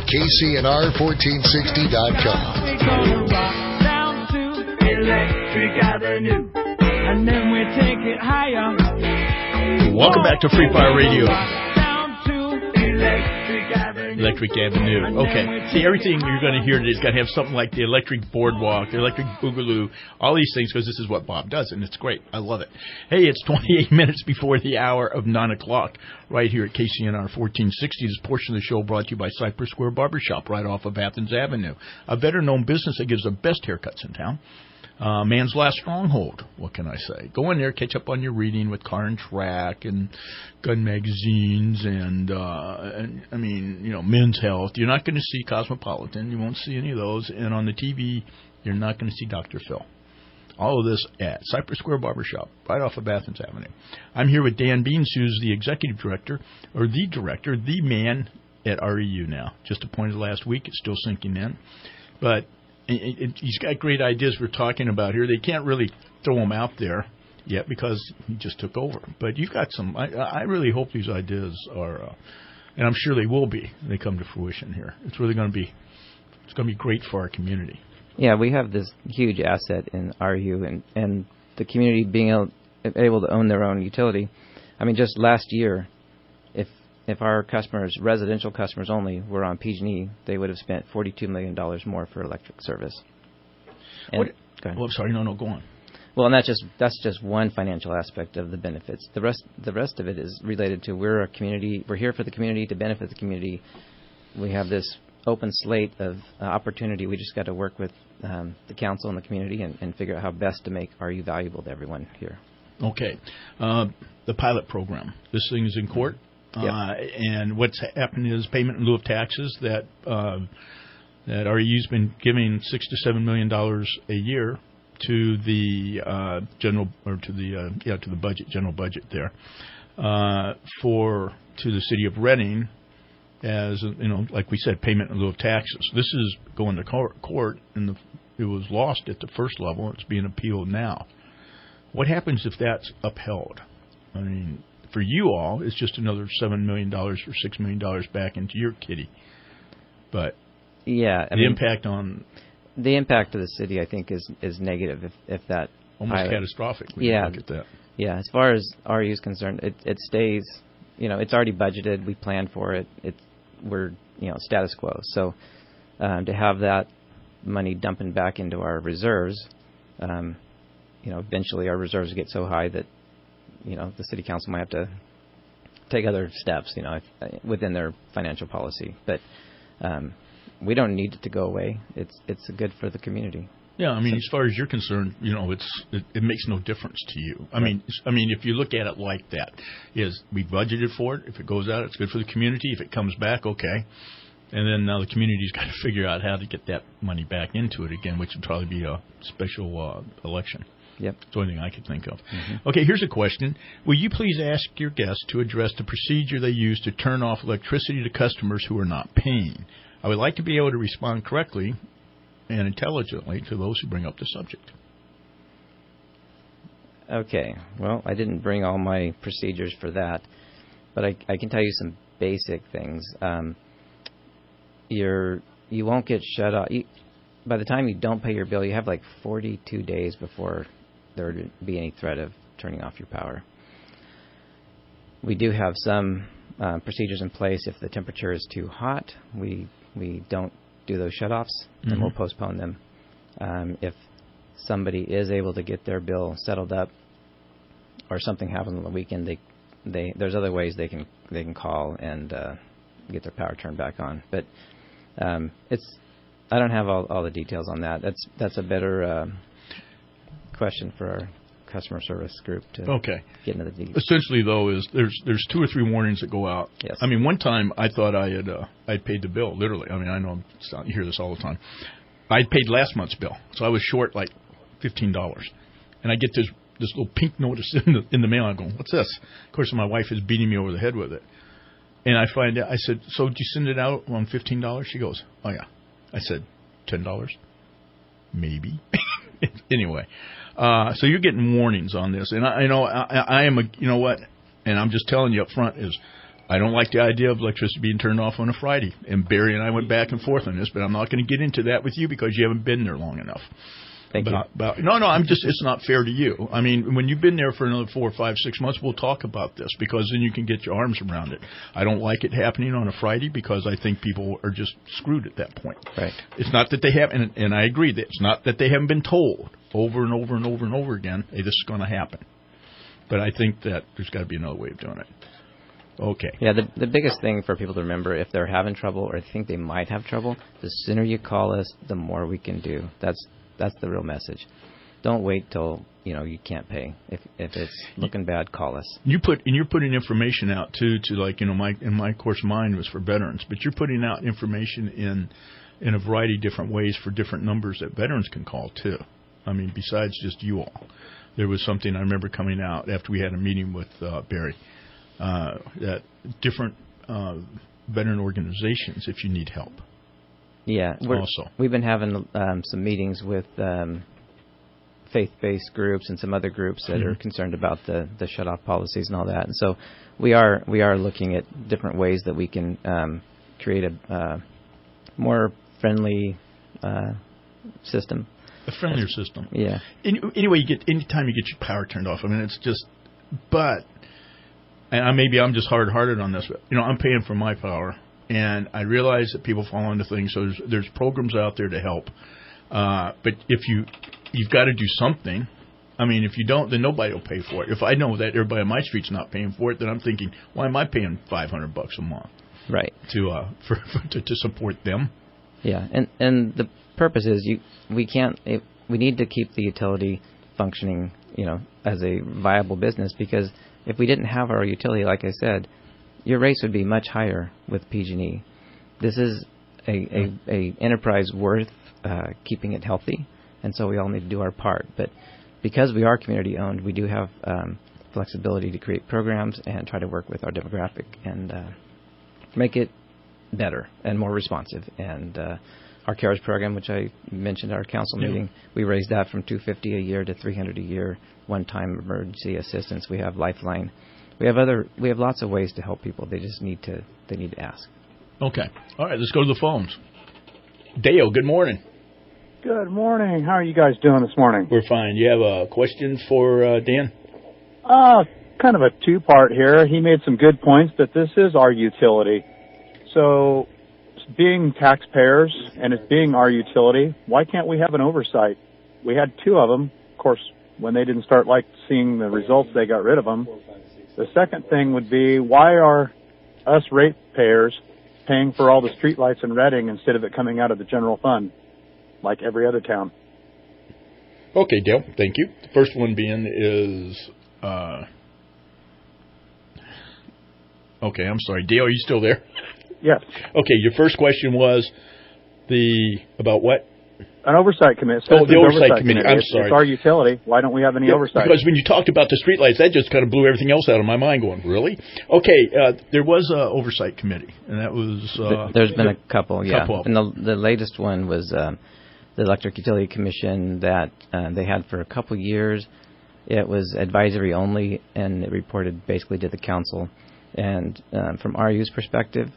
KCNR1460.com. We're gonna rock down to Electric Avenue, and then we take it higher. Welcome back to Free Fire Radio. Down to Electric Avenue. Electric Avenue. Okay. See, everything you're going to hear today is going to have something like the Electric Boardwalk, the Electric Boogaloo, all these things, because this is what Bob does, and it's great. I love it. Hey, it's 28 minutes before the hour of 9 o'clock right here at KCNR 1460. This portion of the show brought to you by Cypress Square Barbershop right off of Athens Avenue, a better-known business that gives the best haircuts in town. Man's last stronghold. What can I say? Go in there, catch up on your reading with Car and Track and gun magazines and I mean, you know, Men's Health. You're not going to see Cosmopolitan. You won't see any of those. And on the TV, you're not going to see Dr. Phil. All of this at Cypress Square Barbershop, right off of Athens Avenue. I'm here with Dan Beans, who's the executive director, or the director, the man at REU now. Just appointed last week. It's still sinking in. But he's got great ideas we're talking about here. They can't really throw them out there yet because he just took over. But you've got some. I really hope these ideas are, and I'm sure they will be. They come to fruition here. It's really going to be. It's going to be great for our community. Yeah, we have this huge asset in RU, and the community being able to own their own utility. I mean, just last year, if our customers, residential customers only, were on PG&E, they would have spent $42 million more for electric service. And, I'm sorry. No, go on. Well, and that's just one financial aspect of the benefits. The rest of it is related to we're a community. We're here for the community to benefit the community. We have this open slate of opportunity. We just got to work with the council and the community and figure out how best to make RU valuable to everyone here. Okay. The pilot program. This thing is in court. Yep. And what's happened is payment in lieu of taxes that RU's been giving $6 to $7 million a year to the general budget there to the city of Reading as like we said, payment in lieu of taxes. This is going to court, and it was lost at the first level. It's being appealed now. What happens if that's upheld? I mean, for you all, it's just another $7 million or $6 million back into your kitty. But the impact to the city, I think, is negative if that almost catastrophic. When you look at that. Yeah, as far as RU is concerned, it stays. It's already budgeted. We planned for it. We're status quo. So to have that money dumping back into our reserves, eventually our reserves get so high that the city council might have to take other steps, within their financial policy. But we don't need it to go away. It's good for the community. Yeah, I mean, as far as you're concerned, it makes no difference to you. I mean, if you look at it like that, is we budgeted for it. If it goes out, it's good for the community. If it comes back, okay. And then now the community's got to figure out how to get that money back into it again, which would probably be a special election. Yep. That's the only thing I could think of. Mm-hmm. Okay, here's a question. Will you please ask your guests to address the procedure they use to turn off electricity to customers who are not paying? I would like to be able to respond correctly and intelligently to those who bring up the subject. Okay. Well, I didn't bring all my procedures for that, but I can tell you some basic things. You won't get shut off. By the time you don't pay your bill, you have like 42 days before there would be any threat of turning off your power. We do have some procedures in place. If the temperature is too hot, we don't do those shutoffs, and we'll postpone them. If somebody is able to get their bill settled up, or something happens on the weekend, there's other ways they can call and get their power turned back on. But I don't have all the details on that. That's a better question for our customer service group to get into the details. Essentially, though, is there's 2 or 3 warnings that go out. Yes. I mean, one time I thought I'd paid the bill, literally. I mean, I know you hear this all the time. I'd paid last month's bill, so I was short like $15. And I get this little pink notice in the mail. I'm going, what's this? Of course, my wife is beating me over the head with it. And I find out, I said, so did you send it out on $15? She goes, oh, yeah. I said, $10? Maybe. Anyway, so you're getting warnings on this. And I am and I'm just telling you up front is I don't like the idea of electricity being turned off on a Friday. And Barry and I went back and forth on this, but I'm not going to get into that with you because you haven't been there long enough. Thank you. It's not fair to you. I mean, when you've been there for another 4 or 5, 6 months, we'll talk about this because then you can get your arms around it. I don't like it happening on a Friday because I think people are just screwed at that point. Right. It's not that they haven't, and I agree that it's not that they haven't been told over and over and over and over again, hey, this is going to happen. But I think that there's got to be another way of doing it. Okay. Yeah, the biggest thing for people to remember, if they're having trouble or think they might have trouble, the sooner you call us, the more we can do. That's the real message. Don't wait till you can't pay. If it's looking bad, call us. You're putting information out too to like my course mine was for veterans, but you're putting out information in a variety of different ways for different numbers that veterans can call too. I mean, besides just you all, there was something I remember coming out after we had a meeting with Barry that different veteran organizations if you need help. Yeah, we've been having some meetings with faith-based groups and some other groups that are concerned about the shut-off policies and all that. And so we are looking at different ways that we can create a more friendly system. A friendlier system. Yeah. Anyway, anytime you get your power turned off, I mean, it's just, but, and maybe I'm just hard-hearted on this, but, I'm paying for my power, and I realize that people fall into things, so there's programs out there to help. But if you've got to do something. I mean, if you don't, then nobody will pay for it. If I know that everybody on my street's not paying for it, then I'm thinking, why am I paying $500 a month? Right. To support them. Yeah, and the purpose is we need to keep the utility functioning, as a viable business, because if we didn't have our utility, like I said, your rates would be much higher with PG&E. This is a enterprise worth keeping it healthy, and so we all need to do our part. But because we are community-owned, we do have flexibility to create programs and try to work with our demographic and make it better and more responsive. And our CARES program, which I mentioned at our council meeting, we raised that from $250 a year to $300 a year, one-time emergency assistance. We have Lifeline. We have lots of ways to help people. They just need to ask. Okay. All right, let's go to the phones. Dale, good morning. Good morning. How are you guys doing this morning? We're fine. You have a question for Dan? Kind of a two-part here. He made some good points that this is our utility. So, being taxpayers and it being our utility, why can't we have an oversight? We had two of them. Of course, when they didn't start seeing the results, they got rid of them. The second thing would be, why are us ratepayers paying for all the streetlights in Reading instead of it coming out of the general fund, like every other town? Okay, Dale, thank you. The first one being is... okay, I'm sorry. Dale, are you still there? Yes. Okay, your first question was about what? An oversight committee. The oversight committee. I'm sorry. It's our utility. Why don't we have any oversight? Because when you talked about the streetlights, that just kind of blew everything else out of my mind going, really? Okay, there was an oversight committee, and that was... There's been a couple, yeah. Couple. And the latest one was the Electric Utility Commission that they had for a couple years. It was advisory only, and it reported basically to the council. And from RU's perspective,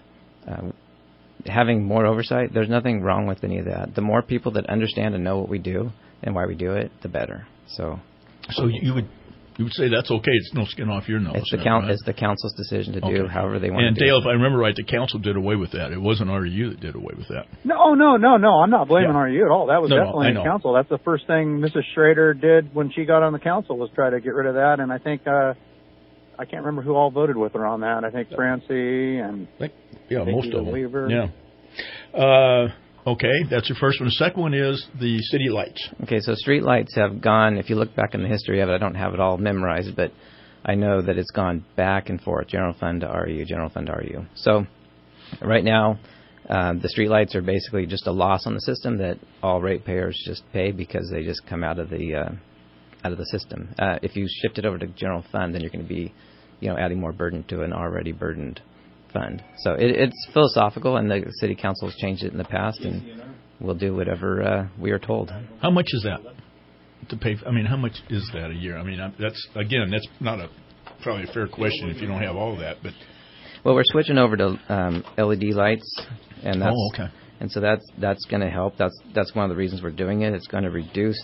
having more oversight, there's nothing wrong with any of that. The more people that understand and know what we do and why we do it, the better. So you would say that's okay. It's no skin off your nose. It's the council's decision to do however they want to do it. And Dale, if I remember right, the council did away with that. It wasn't RU that did away with that. No. I'm not blaming RU at all. That was definitely the council. That's the first thing Mrs. Schrader did when she got on the council, was try to get rid of that. And I think I can't remember who all voted with her on that. I think Francie and most of them. Weaver. Yeah. Okay, that's your first one. The second one is the city lights. Okay, so street lights have gone, if you look back in the history of it, I don't have it all memorized, but I know that it's gone back and forth, general fund to RU, general fund to RU. So right now, the street lights are basically just a loss on the system that all ratepayers just pay because they just come out of the system. If you shift it over to general fund, then you're going to be, adding more burden to an already burdened fund. So it's philosophical, and the city council has changed it in the past, and we'll do whatever we are told. How much is that to pay? I mean, how much is that a year? I mean, that's not probably a fair question if you don't have all of that. But well, we're switching over to LED lights, and that's okay. And so that's going to help. That's one of the reasons we're doing it. It's going to reduce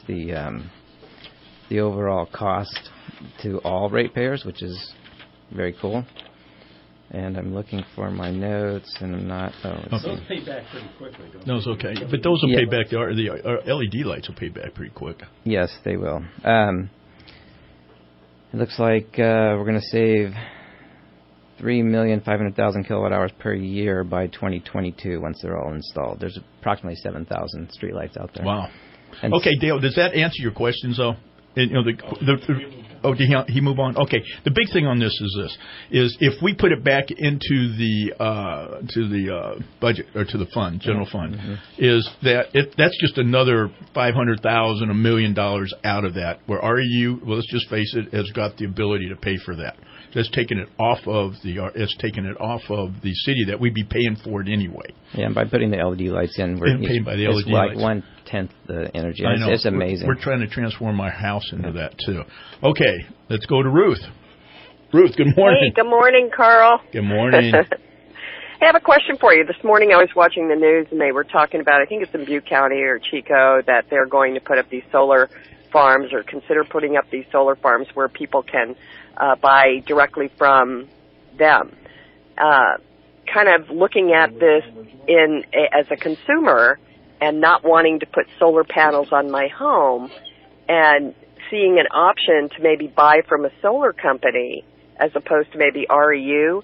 the overall cost to all ratepayers, which is very cool. And I'm looking for my notes, and I'm not... Those pay back pretty quickly, don't they? No, it's okay. But those will pay back. The LED lights will pay back pretty quick. Yes, they will. It looks like we're going to save 3,500,000 kilowatt hours per year by 2022 once they're all installed. There's approximately 7,000 streetlights out there. Wow. Okay, Dale, does that answer your questions, though? Did he move on? Okay. The big thing on this is if we put it back into the budget or to the fund, general fund, is that that's just another $500,000, $1 million out of that. Where REU, well, let's just face it, has got the ability to pay for that. That's taking it off of the city that we'd be paying for it anyway. Yeah, and by putting the LED lights in, we're paying by the LED lights. Like 1/10 the energy. I know. It's amazing. We're trying to transform my house into that too. Okay, let's go to Ruth. Ruth, good morning. Hey, good morning, Carl. Good morning. I have a question for you. This morning I was watching the news, and they were talking about, I think it's in Butte County or Chico, that they're going to put up these solar farms or consider putting up these solar farms where people can buy directly from them. Kind of looking at this as a consumer and not wanting to put solar panels on my home and seeing an option to maybe buy from a solar company as opposed to maybe REU.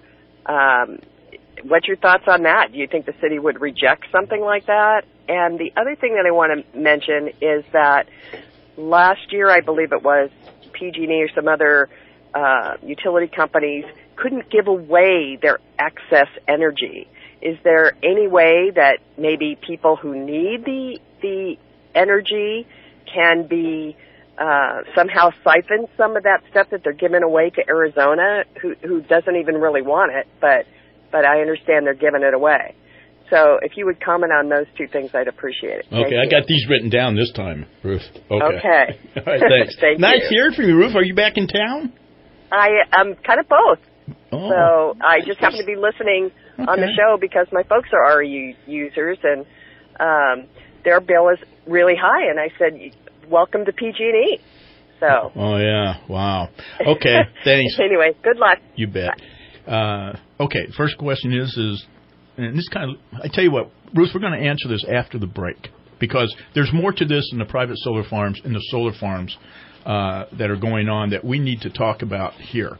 What's your thoughts on that? Do you think the city would reject something like that? And the other thing that I want to mention is that last year, I believe it was, PG&E or some other utility companies couldn't give away their excess energy. Is there any way that maybe people who need the energy can be somehow siphon some of that stuff that they're giving away to Arizona, who doesn't even really want it, but I understand they're giving it away. So if you would comment on those two things, I'd appreciate it. Okay, I got these written down this time, Ruth. Okay. All right, thanks. Thank nice you. hearing from you, Ruth. Are you back in town? I'm kind of both. Oh. So I just happen to be listening on the show because my folks are REU users, and their bill is really high. And I said, welcome to PG&E. So. Oh, yeah. Wow. Okay, thanks. Anyway, good luck. You bet. Okay, first question is, and this kind of, I tell you what, Ruth, we're going to answer this after the break because there's more to this in the private solar farms and the solar farms that are going on that we need to talk about here.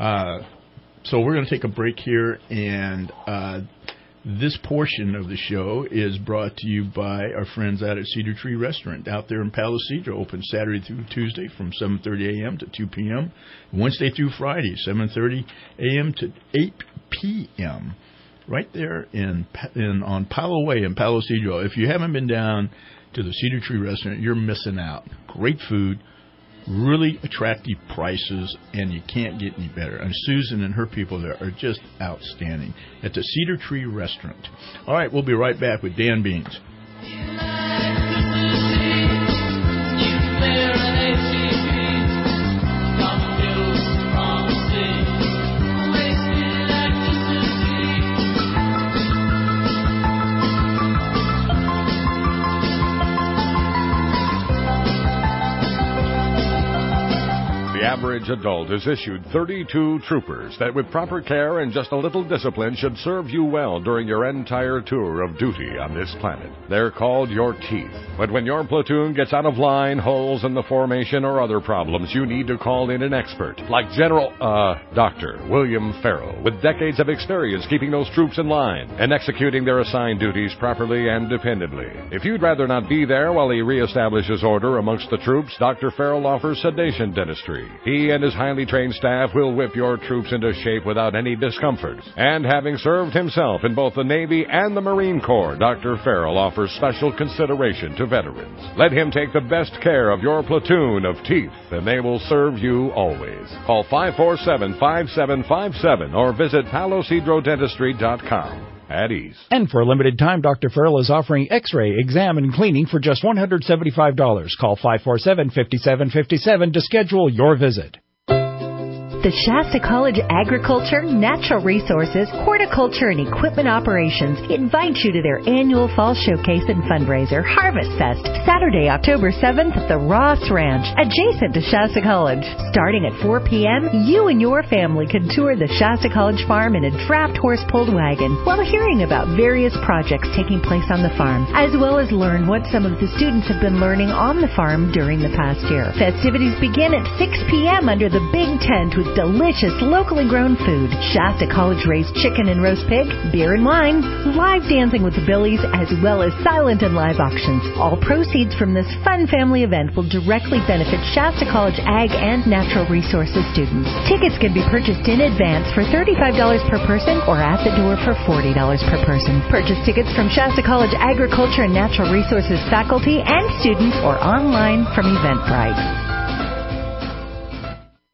So we're going to take a break here, and this portion of the show is brought to you by our friends out at Cedar Tree Restaurant out there in Palo Cedro, open Saturday through Tuesday from 7:30 a.m. to 2 p.m., Wednesday through Friday, 7:30 a.m. to 8 p.m., right there on Palo Way in Palo Cedro. If you haven't been down to the Cedar Tree Restaurant, you're missing out. Great food, really attractive prices, and you can't get any better. And Susan and her people there are just outstanding at the Cedar Tree Restaurant. All right, we'll be right back with Dan Beans. The average adult is issued 32 troopers that with proper care and just a little discipline should serve you well during your entire tour of duty on this planet. They're called your teeth. But when your platoon gets out of line, holes in the formation, or other problems, you need to call in an expert like Dr. William Farrell, with decades of experience keeping those troops in line and executing their assigned duties properly and dependably. If you'd rather not be there while he reestablishes order amongst the troops, Dr. Farrell offers sedation dentistry. He and his highly trained staff will whip your troops into shape without any discomfort. And having served himself in both the Navy and the Marine Corps, Dr. Farrell offers special consideration to veterans. Let him take the best care of your platoon of teeth, and they will serve you always. Call 547-5757 or visit PaloCedroDentistry.com. At ease. And for a limited time, Dr. Farrell is offering X-ray, exam, and cleaning for just $175. Call 547-5757 to schedule your visit. The Shasta College Agriculture, Natural Resources, Horticulture, and Equipment Operations invite you to their annual Fall Showcase and Fundraiser, Harvest Fest, Saturday, October 7th at the Ross Ranch, adjacent to Shasta College. Starting at 4 p.m., you and your family can tour the Shasta College farm in a draft horse-pulled wagon while hearing about various projects taking place on the farm, as well as learn what some of the students have been learning on the farm during the past year. Festivities begin at 6 p.m. under the big tent with delicious locally grown food, Shasta College raised chicken and roast pig, beer and wine, live dancing with the Billies, as well as silent and live auctions. All proceeds from this fun family event will directly benefit Shasta College Ag and Natural Resources students. Tickets can be purchased in advance for $35 per person or at the door for $40 per person. Purchase tickets from Shasta College Agriculture and Natural Resources faculty and students or online from Eventbrite.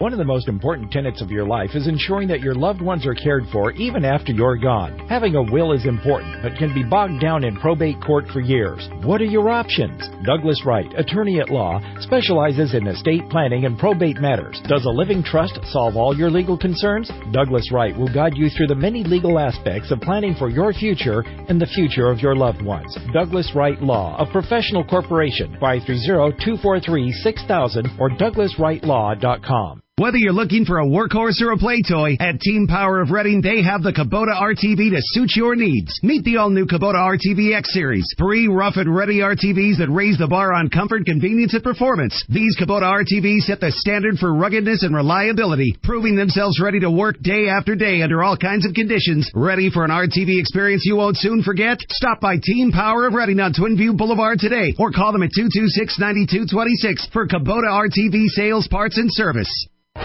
One of the most important tenets of your life is ensuring that your loved ones are cared for even after you're gone. Having a will is important, but can be bogged down in probate court for years. What are your options? Douglas Wright, attorney at law, specializes in estate planning and probate matters. Does a living trust solve all your legal concerns? Douglas Wright will guide you through the many legal aspects of planning for your future and the future of your loved ones. Douglas Wright Law, a professional corporation, 530-243-6000 or douglaswrightlaw.com. Whether you're looking for a workhorse or a play toy, at Team Power of Reading, they have the Kubota RTV to suit your needs. Meet the all-new Kubota RTV X Series. 3 rough and ready RTVs that raise the bar on comfort, convenience, and performance. These Kubota RTVs set the standard for ruggedness and reliability, proving themselves ready to work day after day under all kinds of conditions. Ready for an RTV experience you won't soon forget? Stop by Team Power of Reading on Twin View Boulevard today, or call them at 226-9226 for Kubota RTV sales, parts, and service.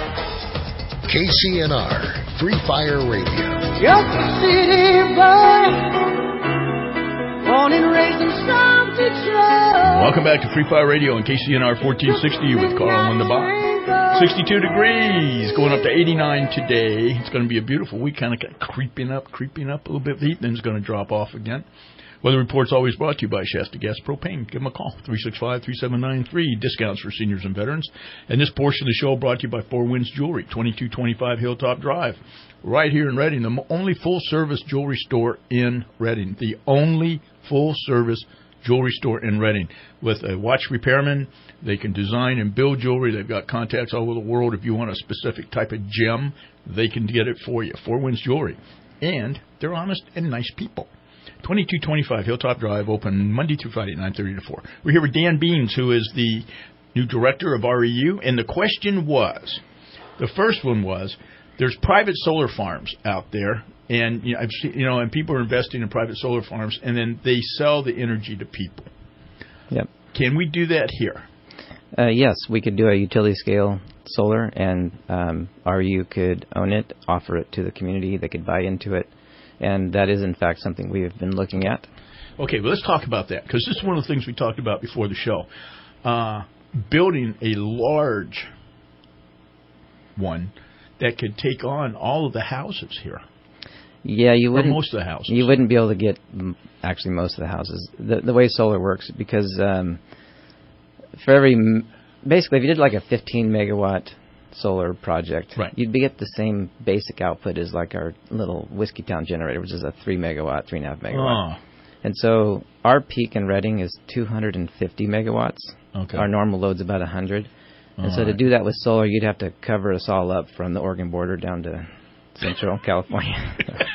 KCNR, Free Fire Radio. Yoke City boy, born and raised in South Detroit. Welcome back to Free Fire Radio on KCNR 1460 with Carl in the box. 62 degrees, going up to 89 today. It's going to be a beautiful week, kind of creeping up a little bit. The heat then is going to drop off again. Weather Report's always brought to you by Shasta Gas Propane. Give them a call, 365-3793. Discounts for seniors and veterans. And this portion of the show brought to you by Four Winds Jewelry, 2225 Hilltop Drive, right here in Reading. The only full-service jewelry store in Reading. The only full-service jewelry store in Reading. With a watch repairman, they can design and build jewelry. They've got contacts all over the world. If you want a specific type of gem, they can get it for you. Four Winds Jewelry. And they're honest and nice people. 2225 Hilltop Drive, open Monday through Friday, 9:30 to 4. We're here with Dan Beans, who is the new director of REU. And the question was, the first one was, there's private solar farms out there, and I've seen, and people are investing in private solar farms, and then they sell the energy to people. Yep. Can we do that here? Yes, we could do a utility scale solar, and REU could own it, offer it to the community. They could buy into it. And that is, in fact, something we have been looking at. Okay, well, let's talk about that, because this is one of the things we talked about before the show. Building a large one that could take on all of the houses here. Yeah, you wouldn't. Or most of the houses. You wouldn't be able to get, actually, most of the houses. The way solar works, because for every, basically, if you did like a 15-megawatt solar project, right, you'd get the same basic output as like our little Whiskeytown generator, which is a 3-megawatt, 3.5 megawatt. Oh. And so our peak in Reading is 250 megawatts. Okay. Our normal load's about 100. And so to do that with solar, you'd have to cover us all up from the Oregon border down to Central California.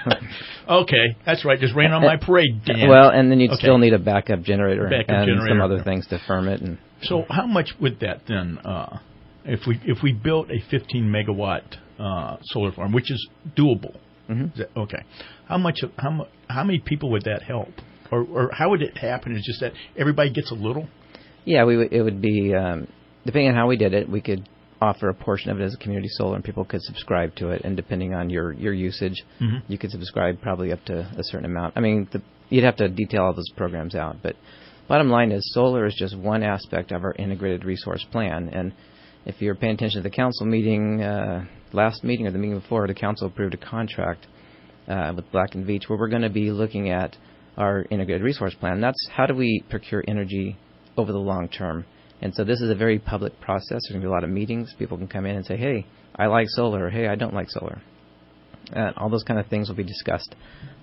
Okay, that's right. Just rain on my parade, Dan. Well, and then you'd still need a backup generator and some other things to firm it. And so how much would that then... If we built a 15 megawatt solar farm, which is doable, okay, how many people would that help, or how would it happen? Is just that everybody gets a little? Yeah, it would be depending on how we did it. We could offer a portion of it as a community solar, and people could subscribe to it. And depending on your usage, you could subscribe probably up to a certain amount. I mean, you'd have to detail all those programs out, but bottom line is solar is just one aspect of our integrated resource plan. And if you're paying attention to the council meeting, last meeting or the meeting before, the council approved a contract with Black & Veatch where we're going to be looking at our integrated resource plan. That's how do we procure energy over the long term. And so this is a very public process. There's going to be a lot of meetings. People can come in and say, hey, I like solar, or hey, I don't like solar. All those kind of things will be discussed.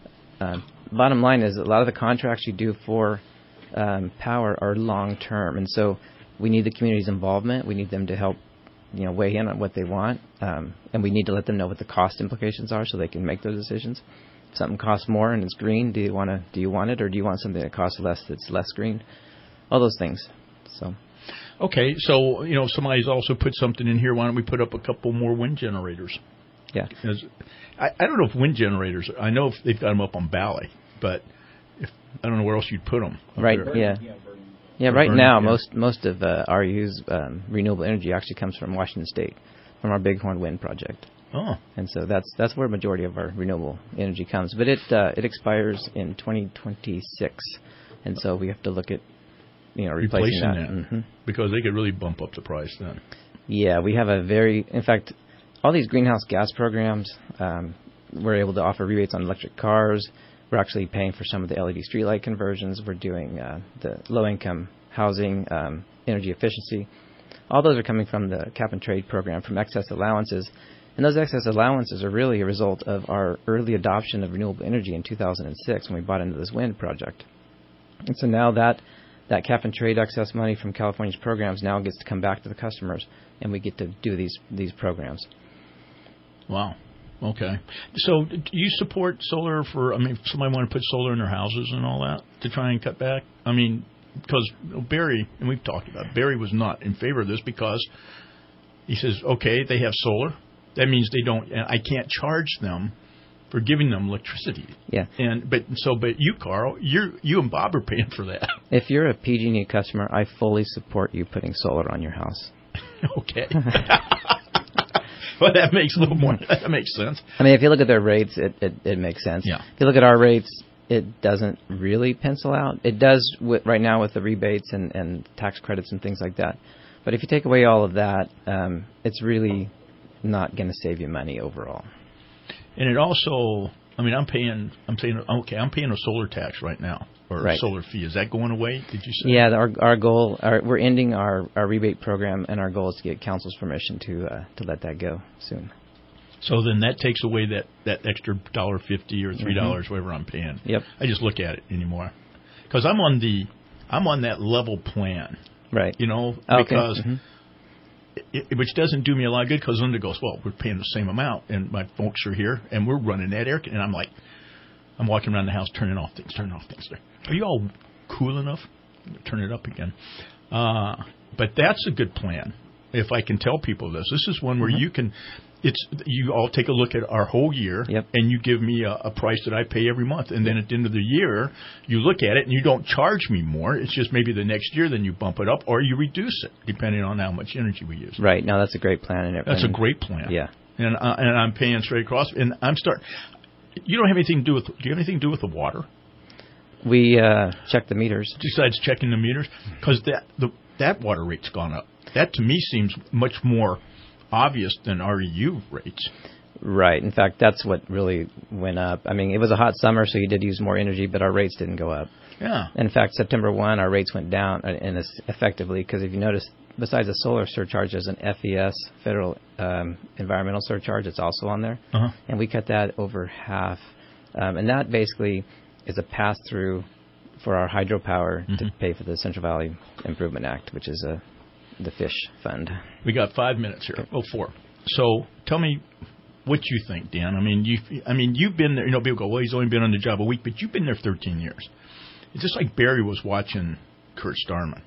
Bottom line is a lot of the contracts you do for power are long term. And so we need the community's involvement. We need them to help, weigh in on what they want, and we need to let them know what the cost implications are so they can make those decisions. If something costs more and it's green, do you want it, or do you want something that costs less that's less green? All those things. So. Okay, so somebody's also put something in here. Why don't we put up a couple more wind generators? Yeah. Because I don't know if wind generators. I know if they've got them up on Bally, but I don't know where else you'd put them. Right. Yeah. Yeah, right now, most of RU's renewable energy actually comes from Washington State, from our Bighorn Wind project. Oh. And so that's where a majority of our renewable energy comes. But it expires in 2026, and so we have to look at replacing that. Because they could really bump up the price then. Yeah, we have in fact, all these greenhouse gas programs, we're able to offer rebates on electric cars. We're actually paying for some of the LED streetlight conversions. We're doing the low-income housing, energy efficiency. All those are coming from the cap and trade program, from excess allowances. And those excess allowances are really a result of our early adoption of renewable energy in 2006 when we bought into this wind project. And so now that cap and trade excess money from California's programs now gets to come back to the customers, and we get to do these programs. Wow. Okay. So do you support solar if somebody want to put solar in their houses and all that to try and cut back? I mean, because Barry, and we've talked about it, Barry was not in favor of this because he says, okay, they have solar. That means I can't charge them for giving them electricity. Yeah. But you, Carl, you and Bob are paying for that. If you're a PG&E customer, I fully support you putting solar on your house. Okay. Well, that makes a little more. That makes sense. I mean, if you look at their rates, it makes sense. Yeah. If you look at our rates, it doesn't really pencil out. It does right now with the rebates and tax credits and things like that. But if you take away all of that, it's really not going to save you money overall. And it also, I'm paying a solar tax right now, or a solar fee. Is that going away, did you say? Yeah, our goal, we're ending our rebate program, and our goal is to get council's permission to let that go soon. So then that takes away that extra $1.50 or $3, whatever I'm paying. Yep. I just look at it anymore. Because I'm on that level plan. Right. Because which doesn't do me a lot of good, because Linda goes, well, we're paying the same amount, and my folks are here, and we're running that air, and I'm like, I'm walking around the house turning off things. Are you all cool enough? Turn it up again. But that's a good plan. If I can tell people this is one where you can. You all take a look at our whole year, and you give me a price that I pay every month. And then at the end of the year, you look at it, and you don't charge me more. It's just maybe the next year, then you bump it up, or you reduce it, depending on how much energy we use. Right. No, that's a great plan. That's a great plan. Yeah. And I'm paying straight across. And you don't have anything to do with. Do you have anything to do with the water? We check the meters. Besides checking the meters? Because that water rate's gone up. That, to me, seems much more obvious than REU rates. Right. In fact, that's what really went up. I mean, it was a hot summer, so you did use more energy, but our rates didn't go up. Yeah. In fact, September 1, our rates went down, and effectively, because if you notice, besides the solar surcharge, there's an FES, Federal Environmental Surcharge. It's also on there. Uh-huh. And we cut that over half. And that basically is a pass-through for our hydropower to pay for the Central Valley Improvement Act, which is the fish fund. We got 5 minutes here. Oh, 4. So tell me what you think, Dan. You've been there. People go, well, he's only been on the job a week, but you've been there 13 years. It's just like Barry was watching Kurt Starman.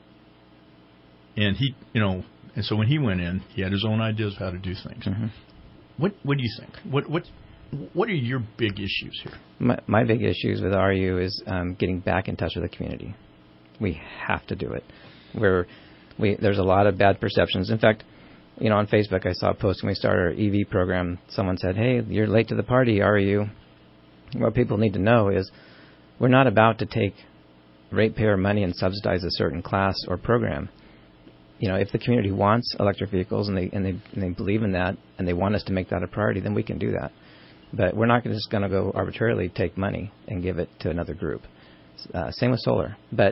And and so when he went in, he had his own ideas of how to do things. Mm-hmm. What do you think? What are your big issues here? My big issues with RU is getting back in touch with the community. We have to do it. There's a lot of bad perceptions. In fact, on Facebook, I saw a post when we started our EV program. Someone said, hey, you're late to the party, RU. What people need to know is we're not about to take ratepayer money and subsidize a certain class or program. If the community wants electric vehicles and they believe in that and they want us to make that a priority, then we can do that. But we're not just going to go arbitrarily take money and give it to another group. Same with solar. But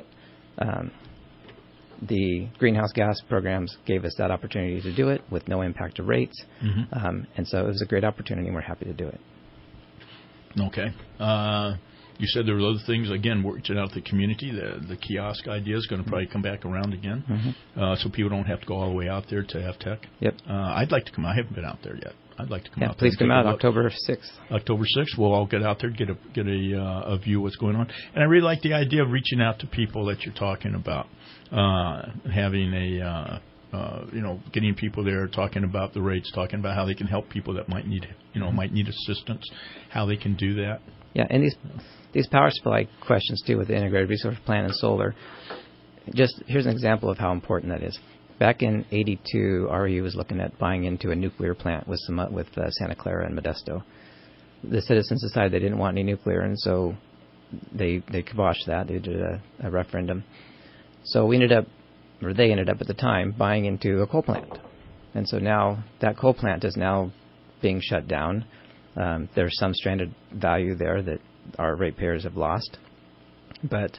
the greenhouse gas programs gave us that opportunity to do it with no impact to rates. Mm-hmm. And so it was a great opportunity, and we're happy to do it. Okay. You said there were other things, again, working out the community. The kiosk idea is going to probably come back around again, so people don't have to go all the way out there to have tech. Yep. I'd like to come. I haven't been out there yet. I'd like to come out there. Please come out October 6th. October 6th. We'll all get out there, get a view of what's going on. And I really like the idea of reaching out to people that you're talking about, having getting people there, talking about the rates, talking about how they can help people that might need assistance, how they can do that. Yeah, and these power supply questions too, with the integrated resource plan and solar. Just here's an example of how important that is. Back in '82, REU was looking at buying into a nuclear plant with Santa Clara and Modesto. The citizens decided they didn't want any nuclear, and so they kiboshed that. They did a referendum. So they ended up at the time buying into a coal plant. And so now that coal plant is now being shut down. There's some stranded value there that our ratepayers have lost. But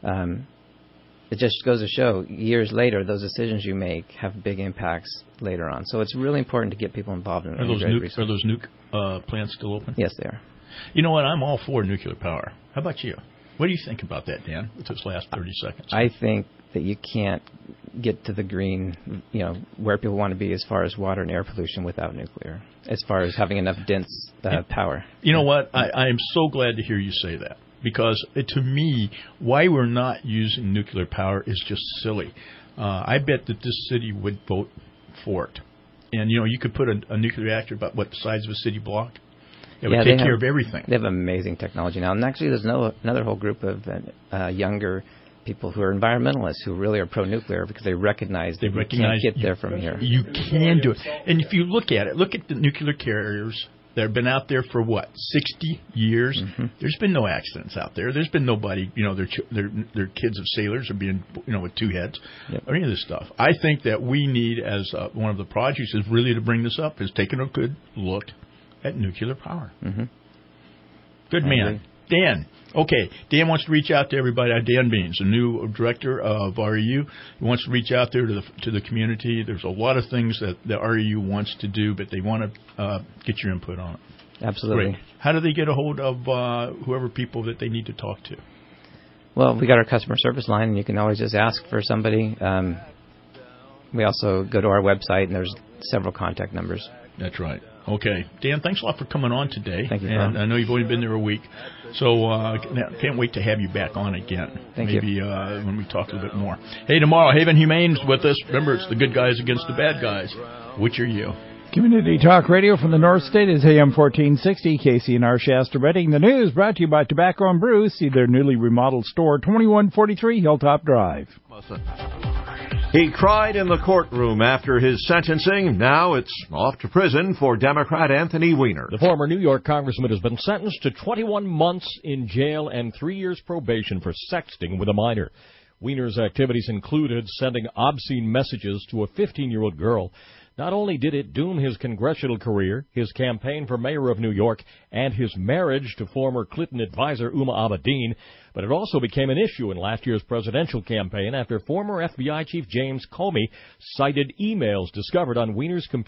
it just goes to show, years later, those decisions you make have big impacts later on. So it's really important to get people involved in research. Are those nuke plants still open? Yes, they are. You know what? I'm all for nuclear power. How about you? What do you think about that, Dan, with this last 30 seconds? I think that you can't get to the green, where people want to be as far as water and air pollution without nuclear, as far as having enough dense power. You know what? I am so glad to hear you say that, because to me, why we're not using nuclear power is just silly. I bet that this city would vote for it. And, you could put a nuclear reactor about, the size of a city block? It would take care of everything. They have amazing technology now. And actually, there's another whole group of younger people who are environmentalists who really are pro-nuclear because they recognize that you can't get there from here. You can do it. And if you look at the nuclear carriers that have been out there for, 60 years? Mm-hmm. There's been no accidents out there. There's been nobody, their kids of sailors are being, with two heads, or any of this stuff. I think that we need, as one of the projects is really to bring this up, is taking a good look at nuclear power. Mm-hmm. Good man. Dan. Okay, Dan wants to reach out to everybody. Dan Beans, the new director of REU. He wants to reach out there to the community. There's a lot of things that the REU wants to do, but they want to get your input on it. Absolutely. Great. How do they get a hold of whoever people that they need to talk to? Well, we got our customer service line, and you can always just ask for somebody. We also go to our website, and there's several contact numbers. That's right. Okay. Dan, thanks a lot for coming on today. Thank you, and I know you've only been there a week, so can't wait to have you back on again. Maybe when we talk a little bit more. Hey, tomorrow, Haven Humane's with us. Remember, it's the good guys against the bad guys. Which are you? Community Talk Radio from the North State is AM 1460, KCNR Shasta Redding. The news brought to you by Tobacco and Brew. See their newly remodeled store, 2143 Hilltop Drive. He cried in the courtroom after his sentencing. Now it's off to prison for Democrat Anthony Weiner. The former New York congressman has been sentenced to 21 months in jail and 3 years probation for sexting with a minor. Weiner's activities included sending obscene messages to a 15-year-old girl. Not only did it doom his congressional career, his campaign for mayor of New York, and his marriage to former Clinton advisor Huma Abedin, but it also became an issue in last year's presidential campaign after former FBI Chief James Comey cited emails discovered on Weiner's computer